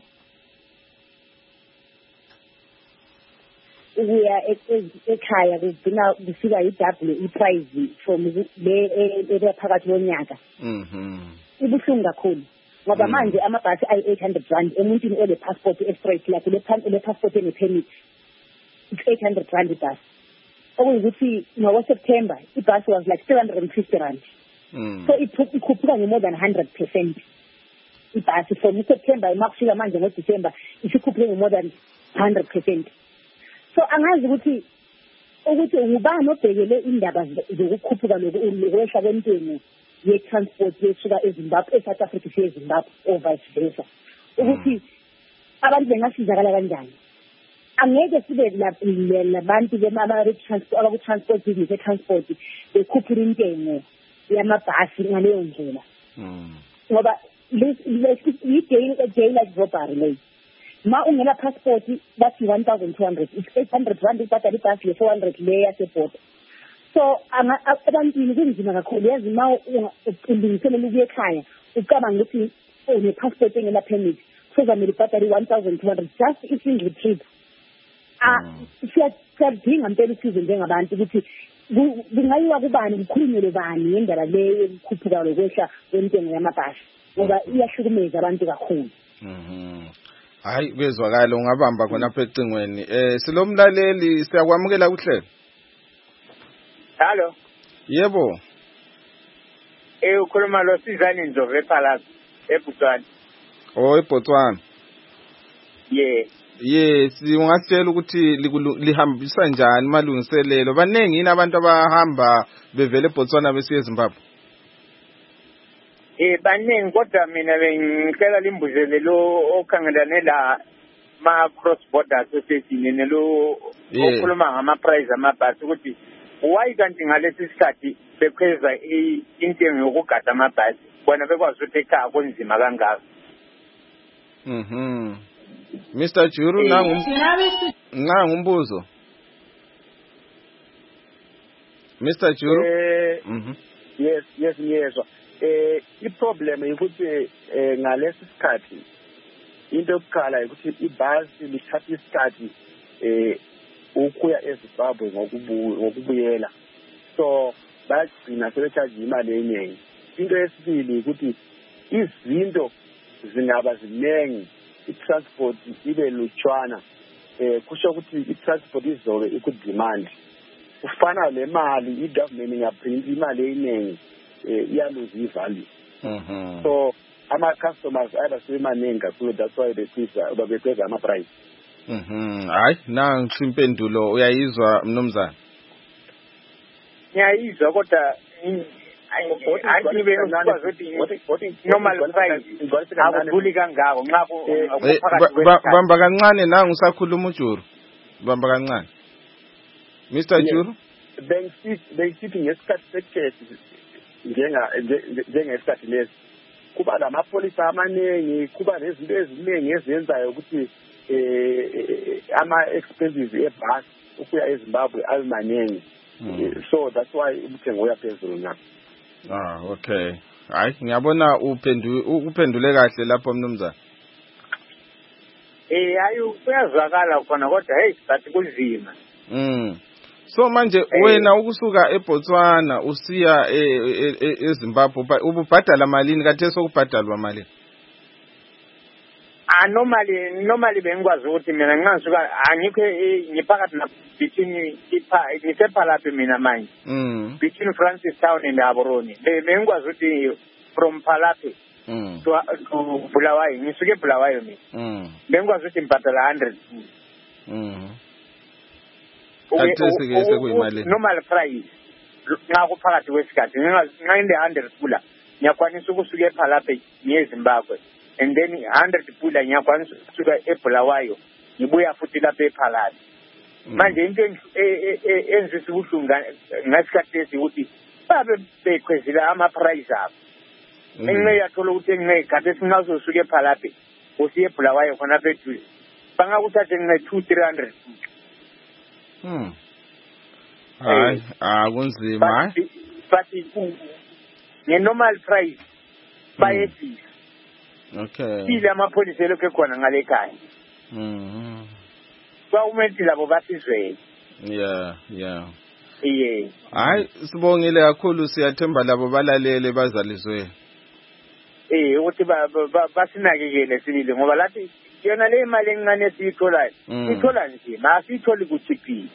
Ukuya ekhaya kugcina kufika i-double price from le phakathi konyaka. Ibuhlungu kakhulu. ngoba manje amabhasi ayi-800 rand emuntwini ole-passport e-straight like le-passport ene-permit, it's 800 rand ibhasi. Okuyukuthi ngowe-September ibhasi was like 750 rand. So ikhuphuka nge-more than 100% ibhasi from September makufika manje ngo-December isikhuphuke nge-more than 100%. So angazi ukuthi ngubani obhekele indaba zokukhuphuka lokwehla kwentengo ye-transport yesuka eZimbabwe eSouth Africa siye eZimbabwe or vice versa, ukuthi abantu bengasizakala kanjani. Angeke sibe labantu abaku-transport business e-transport bekhuphula intengo yamabhasi ngaleyo ndlela, ngoba i-day like robbery leyo. Ma ungela passport bathi 1,200, it's 800 rand ibhadala ibhasi le-400 le yasebhoda. So ebantwini kunzima kakhulu. Yazi ma ulungiselela ukuya ekhaya ucabanga ukuthi une-passport engela permit sozamele ibhadala i-1,200 just i-single trip. Siyadinga mpela usizo njengabantu ukuthi kungayiwa kubani, kukhulunyelwe bani ngendaba le yokukhuphuka lokwehla kwentengo yamabhasi, ngoba iyahlukumeza abantu kakhulu. Hayi kwezwakala ungabamba khona apha ecingweni. Silomlaleli siyakwamukela kuhlelo. Hello. Yebo. Ukhuluma lo Sizani Ndlovu ePalace eBotswana. Oh, eBotswana. Yes, ungasitshela ukuthi lihambisa njani malungiselelo? Banengi yini abantu abahamba bevele eBotswana besiye eZimbabwe? Baningi, kodwa mina bengicela limbuzele lo okhangelane la ma-cross border association lo okhuluma ngama-price amabhasi ukuthi why kanti ngalesi sikhathi bekhweza intengo yokugada amabhasi bona bekwazi ukuthi ekhaya kunzima kangaka. Mr. Juru, nangu umbuzo. Mr. Juru? Yes, ngiyezwa. I-problem ukuthi ngalesi sikhathi into yokuqala ukuthi ibhasi lithatha isikhathi ukuya eZimbabwe ngokubuyela, so bagcina sebechaje imali eningi. Into yesibili ukuthi izinto zingaba ziningi, i-transport ibe lutshwana, kusho ukuthi i-transport izobe ikudemand. Kufana le mali i-government ingaprinta imali eningi, iyaluza ivalue. So ama-customers ayabasemaningi kakhulu, that's why bekweza ama-price. Hayi, nansi impendulo uyayizwa mnumzana? Ngiyayizwa kodwa normal price akudluli kangako nxa bamba kancane nangu usakhuluma uJuru. Bamba kancane. Mr. Juru? Bengisithi ngesikhathi sekhethi njengesikhathi lesi kuba lamapolisa amaningi, kuba nezinto eziningi ezenzayo ukuthi ama-expenses ebhasi ukuya eZimbabwe abe maningi. So that's why umthengo uyaphezulu na. Okay. Hayi, ngiyabona uphendule kahle lapho mnumzana. Hayi kuyazwakala khona kodwa hey bathi kunzima. So manje wena ukusuka eBotswana usiya eZimbabwe ububhadala malini kade sokubhadalwa malini? Normally bengikwazi ukuthi mina ngisuka angikho ngiphakathi na between ngisephalaphi mina manje. Between Francistown and Gaborone. Bengikwazi ukuthi from Phalapi to Bulawayo, ngisuke Bulawayo mina. Bengikwazi ukuthi ngibhadala 100. Normal price ngakho phakathi kwesikhathi nxa inde 100 pula ngiyakwanisa ukusuka ePhalape ngiye eZimbabwe, and then 100 pula ngiyakwanisa ukusuka eBulawayo ngibuya futhi lapha ePhalape. Manje into enzisa ubuhlungu ngasikhathi lesi ukuthi babe bekhwezela ama-price abo. Engeke yathola ukuthi engeke kade singazosuka ePhalape usiye eBulawayo khona bethu bangakuthatha nge-200-300. Hayi, kunzima. But nge-normal price bayehlisa. Okay. Ile amapholisa lokho ekhona ngale ekhaya. Kwawumethi labo basizwele. Yeah. Hayi, sibongile kakhulu, siyathemba labo balalele bazalizwe. ukuthi basinakekele sibili ngoba lathi yona le imali encane esiyitholayo sithola nje masiyitholi kuTP.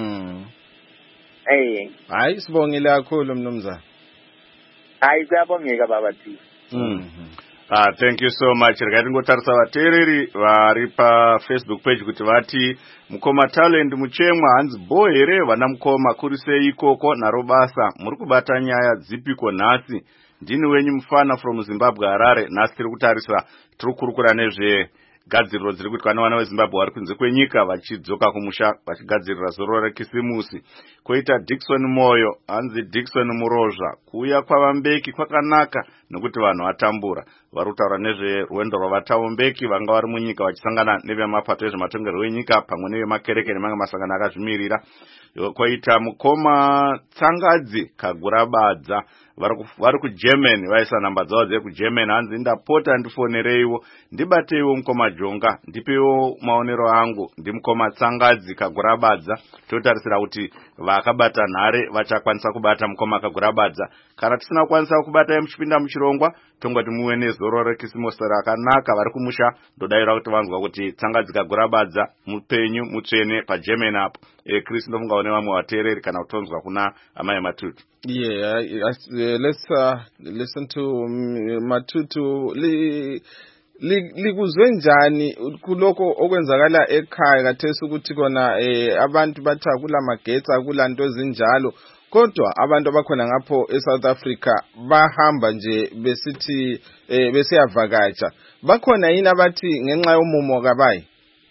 Hayi sibongile kakhulu mnumzana. Hayi kuyabongeka baba T. Thank you so much. Regarding ngotarisa vateereri vari paFacebook page kuti vati mukoma talent muchemwa hanzi bo here vana mukoma kurisei ikoko naro basa muri kubata nyaya dzipiko nhasi. Ndini wenyu mufana from Zimbabwe Harare. Nhasi tiri kutarisa tiri kurukura nezve gadziriro dziri kuitwa nevana veZimbabwe vari kunze kwenyika vachidzoka kumusha vachigadzirira zororo rekisimusi. Koita Dickson Moyo hanzi Dickson Murozva kuuya kwavambeki kwakanaka nekuti vanhu vatambura. Vari kutaura nezverwendo rwavataombeki vanga vari munyika vachisangana nevemapato ezvematongerwo enyika pamwe nevemakereke nemamwe masangano akazvimirira. Koita mukoma Tsangadzi Kagurabadza vari kuGermany vaisa nhamba dzavo dzekuGermany hanzi ndapota ndifonereiwo ndibateiwo mukoma Jonga ndipewo maonero angu ndimukoma Tsangadzi Kagurabadza. Totarisira kuti vakabata nhare vachakwanisa kubata mukoma Kagurabadza. Kana tisina kukwanisa kubata muchipinda muchirongwa tongoti muwe nezororo rekisimusi rakanaka vari kumusha. Ndodaira kuti vanzwa kuti Tsangadzi Kagurabadza mupenyu mutsvene paGermany apo. Chris ndofunga une vamwe vateereri kana kutonzwa kuna amai Matutu. Yeah, let's listen to Matutu. Likuzwe njani kuloko okwenzakala ekhaya kathesi ukuthi kona abantu bathi akula magetsi akula nto ezinjalo kodwa abantu abakhona ngapho eSouth Africa bahamba nje besithi besiyavakatsha bakhona yini abathi ngenxa yomumo kabayi?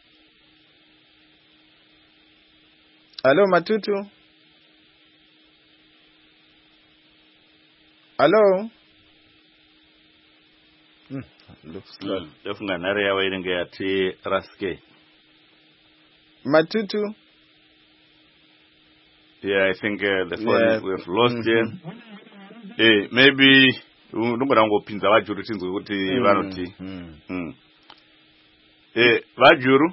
Hello Matutu. Hello. Ndofunga nhare yavo inenge yati raske. Matutu. Yeah, I think the phone we've lost him. Maybe ndombona ngopinza vajuru tinzwe kuti vanoti. Vajuru.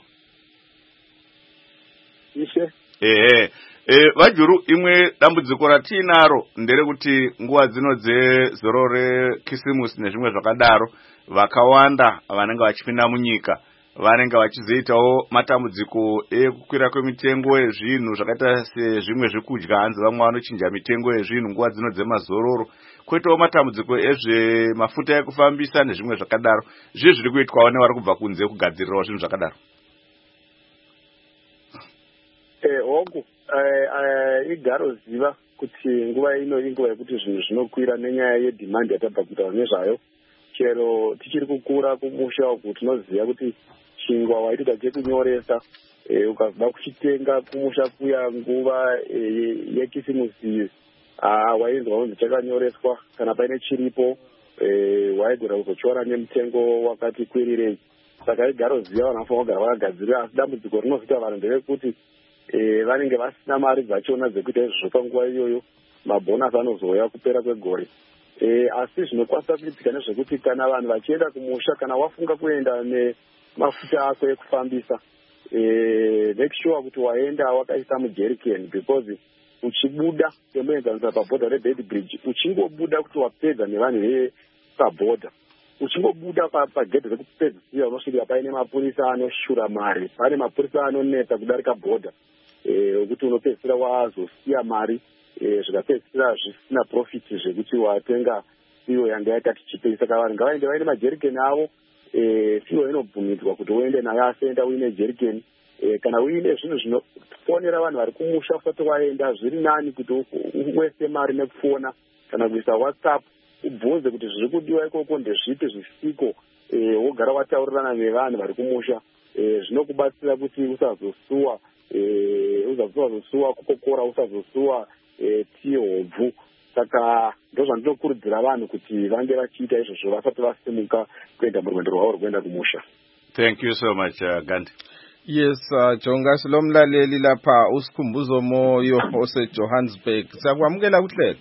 Ishe. Vajuru imwe dambudziko ratinaro nderekuti nguva dzino dzezororo rekisimusi nezvimwe zvakadaro vakawanda vanenge vachipinda munyika vanenge vachizoitawo matambudziko ekukwira kwemitengo yezvinhu zvakaita sezvimwe zvekudya hanzi vamwe vanochinja mitengo yezvinhu nguva dzino dzemazororo kwoitawo matambudziko ezvemafuta ekufambisa nezvimwe zvakadaro. Zvizvi zviri kuitwawo nevari kubva kunze kugadzirirawo zvinhu zvakadaro. Hongu igaro ziva kuti nguva ino inguva yekuti zvinhu zvinokwira nenyaya yedhimandi yatabva kutaura nezvayo. Chero tichiri kukura kumusha uku tinoziva kuti chingwa waitoda chekunyoresa ukabva kuchitenga kumusha kuya nguva yekisimusi wainzwa kunzi chakanyoreswa kana paine chiripo waigona kuzochiwana nemutengo wakati kwirirei. Saka igaro ziva vanhu vanofanira kugara vakagadzirira asi dambudziko rinozoita vanhu nderekuti vanenge vasina mari dzachona dzekuita izvozvo panguva iyoyo mabhonasi anozouya kupera kwegore. Asi zvinokwanisa kuitika nezvekuti kana vanhu vachienda kumusha kana wafunga kuenda nemafuta ako ekufambisa make sure kuti waenda wakaisa mujerikeni because uchibuda semuenzanisa pabhodha rebed bridge uchingobuda kuti wapedza nevanhu vepabhodha uchingobuda pagedhe rekupedzisira unosvika paine mapurisa anoshura mari pane mapurisa anonetsa kudarika bhodha kuti unopedzisira wazosiya mari zvikapedzisira zvisina profiti zvekuti watenga fiyo yanga yakati chipei. Saka vanhu ngavaende vaine majerikeni avo fiyo inobvumidzwa kuti uende nayo asi enda uine jerikeni kana uine zvinhu zvinofonera vanhu vari kumusha usati waenda zviri nani kuti uwese mari nekufona kana kuisa WhatsApp ubvunze kuti zviri kudiwa ikoko ndezvipi zvisiko wogara wataurirana nevanhu vari kumusha zvinokubatsira kuti usazosuwa kukokora usazosuwa tii hobvu. Saka ndozvandinokurudzira vanhu kuti vange vachiita izvozvo vasati vasimuka kuenda murwendo rwavo rwekuenda kumusha. Thank you so much Gandhi. Yes, Jonga silomlaleli lapha usikhumbuzo moyo oseJohannesburg. Siyakwamukela kuhlelo.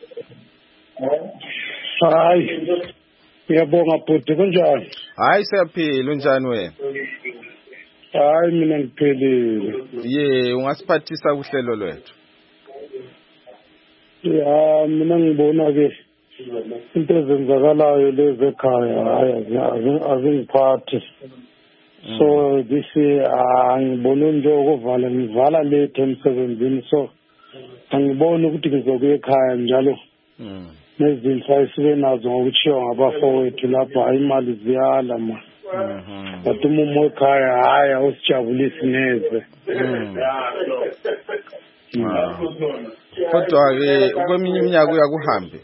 Hayi. Ngiyabonga bhuti kunjani? Hayi siyaphila unjani wena? Hayi mina ngiphelile. Ungasiphathisa kuhlelo lwethu. Ya mina ngibona ke into ezenzakalayo lezi ekhaya hayi azingiphathi. So this angiboni njengokuvala ngivala late emsebenzini, so angiboni ukuthi ngizokuya ekhaya njalo nezinto ayisibe nazo ngokutshiwa ngabafowethu lapha imali ziyala ma. But umumo ekhaya hayi awusijabulisi neze. Kodwa-ke kweminye iminyaka uyakuhambe.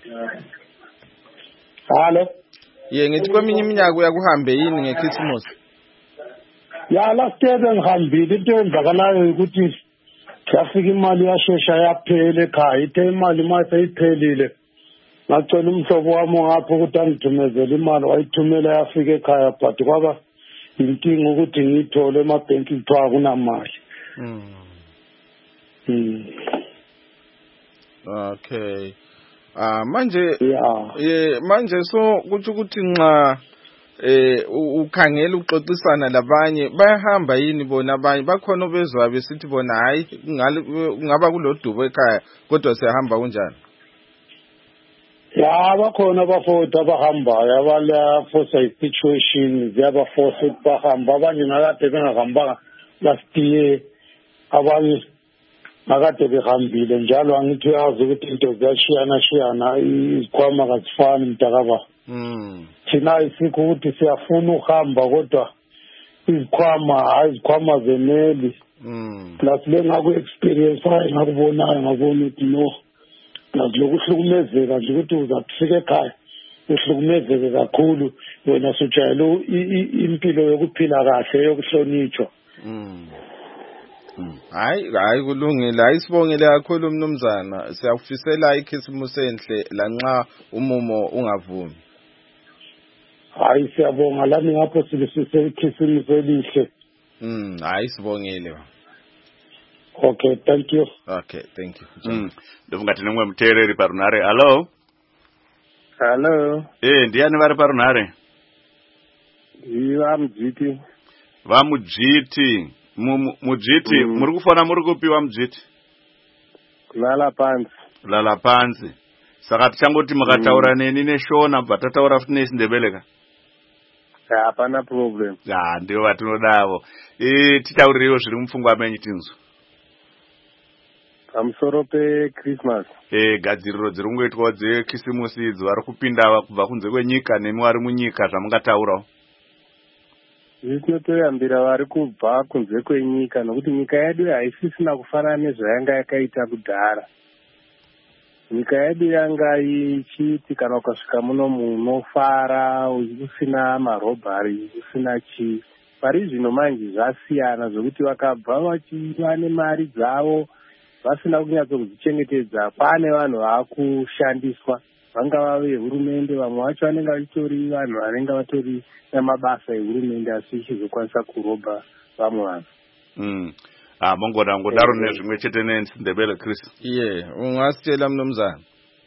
Hello? Ngithi kweminye iminyaka uyakuhambe yini ngeChristmas? Last year bengihambile. Into eyenzakalayo ukuthi yafika imali yashesha yaphela ekhaya. Ithe imali mase iphelile. Ngacela umhlobo wami ngapho ukuthi angithumezele imali, wayithumela yafika ekhaya, but kwaba inkinga ukuthi ngiyithole emabhenki kuthiwa kunamali. Okay. Manje so kuthi ukuthi nxa ukhangela uxoxisana labanye bayahamba yini bona abanye bakhona obezwa besithi bona hayi ngaba kulodubo ekhaya kodwa siyahamba kunjani? Bakhona abafowethu abahambayo abala force situation ziyabaforce ukuthi bahamba, abanye nakade bengahambanga last year, abanye nakade behambile njalo. Angithi uyazi ukuthi into ziyashiyana izikhwama kazifani mntakaba. Thina isikho ukuthi siyafuna ukuhamba kodwa izikhwama zeneli. Plus lengaku-experience ngakubonayo ngabona ukuthi no, nakuloku uhlukumezeka nje ukuthi uzafika ekhaya uhlukumezeke kakhulu, wena sujayele impilo yokuphila kahle yokuhlonitshwa. Hayi kulungile, ayisibongele kakhulu mnumzana, siyakufisela ikhisimusi enhle lanxa umumo ungavumi. Hayi siyabonga lami ngapho silisise ikhisimusi elihle. Hayi sibongele. Okay, thank you. Okay, thank you. Ndovungati nemwe muteereri parunare. Hello? Hello. Ndiani vari parunare? Vamujiti. Vamujiti. Mujiti, muri kufona muri kupi Vamujiti? Kulala pansi. Kulala pansi. Saka tichangoti makataura neni neshona batataura futi neSindebele ka? Hapana problem. Ndio vatinodavo. Titaurirewo zviri mupfungwa menyu tinzwa. Pamusoro peChristmas. Gadziriro dziri kungoitwa dzeKrisimusi idzi vari kupinda kubva kunze kwenyika nemi vari munyika zvamungataurawo. Tinotoyambira vari kubva kunze kwenyika nokuti nyika yedu haisisina kufanana nezvayanga yakaita kudhara. Nyika yedu yanga ichiti kana ukasvika muno munofara usina marobhari usina chii. Pari zvino manje zvasiyana zvokuti vakabva vachiva nemari dzavo vasina kunyatso kuzvichengetedza. Pane vanhu vakushandiswa, vangava vehurumende, vamwe vacho vanenge vachitori vanhu vanenge vatori namabasa ehurumende asi ichizokwanisa kurobha vamwe vanhu. Mongoda ngodaro nezvimwe chete neSindebele Chris. Ungasitshela mnumzana.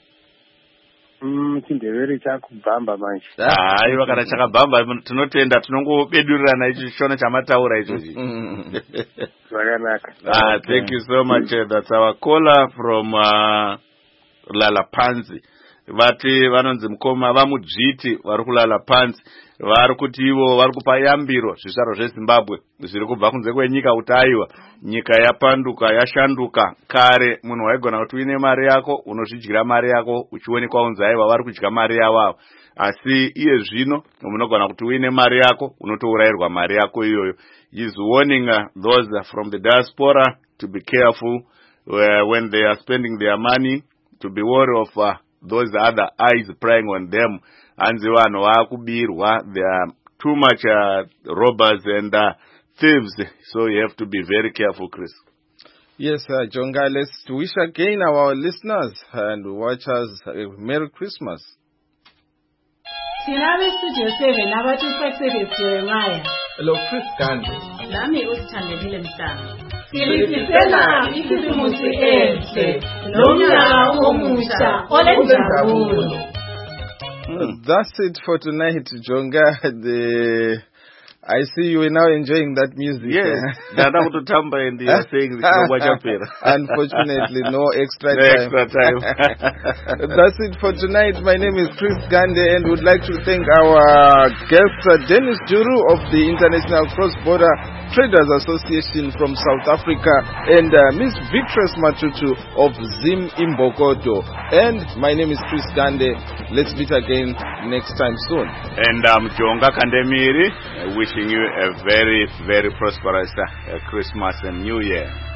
Chindebele chakubhamba manje. Hayi wakana chakabhamba tinotenda tinongobedurirana ichi chona chamataura ichochi. Zvakanaka. Thank you so much. That's our caller from Lala Pansi. Vati vanonzi mukoma Vamujiti vari kulala pansi. Vari kuti ivo vari kupa yambiro zvizvarwa zveZimbabwe zviri kubva kunze kwenyika kuti aiwa nyika yapanduka yashanduka. Kare munhu waigona kuti uine mari yako unozvidyira mari yako uchionekwa unzi aiwa vari kudya mari yavavo, asi iye zvino munogona kuti uine mari yako unotourayirwa mari yako iyoyo. He's warning those from the diaspora to be careful when they are spending their money, to be wary of those other eyes prying on them. Anzi vanhu vakubirwa, there are too much robbers and thieves, so you have to be very careful, Chris. Yes, Jonga, let's wish again our listeners and watchers Merry Christmas. Hello, Chris Gandhi. Nami usithandekile mhlanga. Silisela ikhisimusi enhle lomnyaka omusha olenjabulo. That's it for tonight, Jonga. I see you are now enjoying that music. Yes. And you are saying unfortunately, no extra no time. Extra time. That's it for tonight. My name is Chris Gande, and would like to thank our guest, Dennis Juru of the International Cross-Border Traders Association from South Africa, and Miss Victress Matutu of Zim Imbokodo. And my name is Chris Gande. Let's meet again next time soon. And I'm Jonga Kandemiri, wishing you a very, very prosperous Christmas and New Year.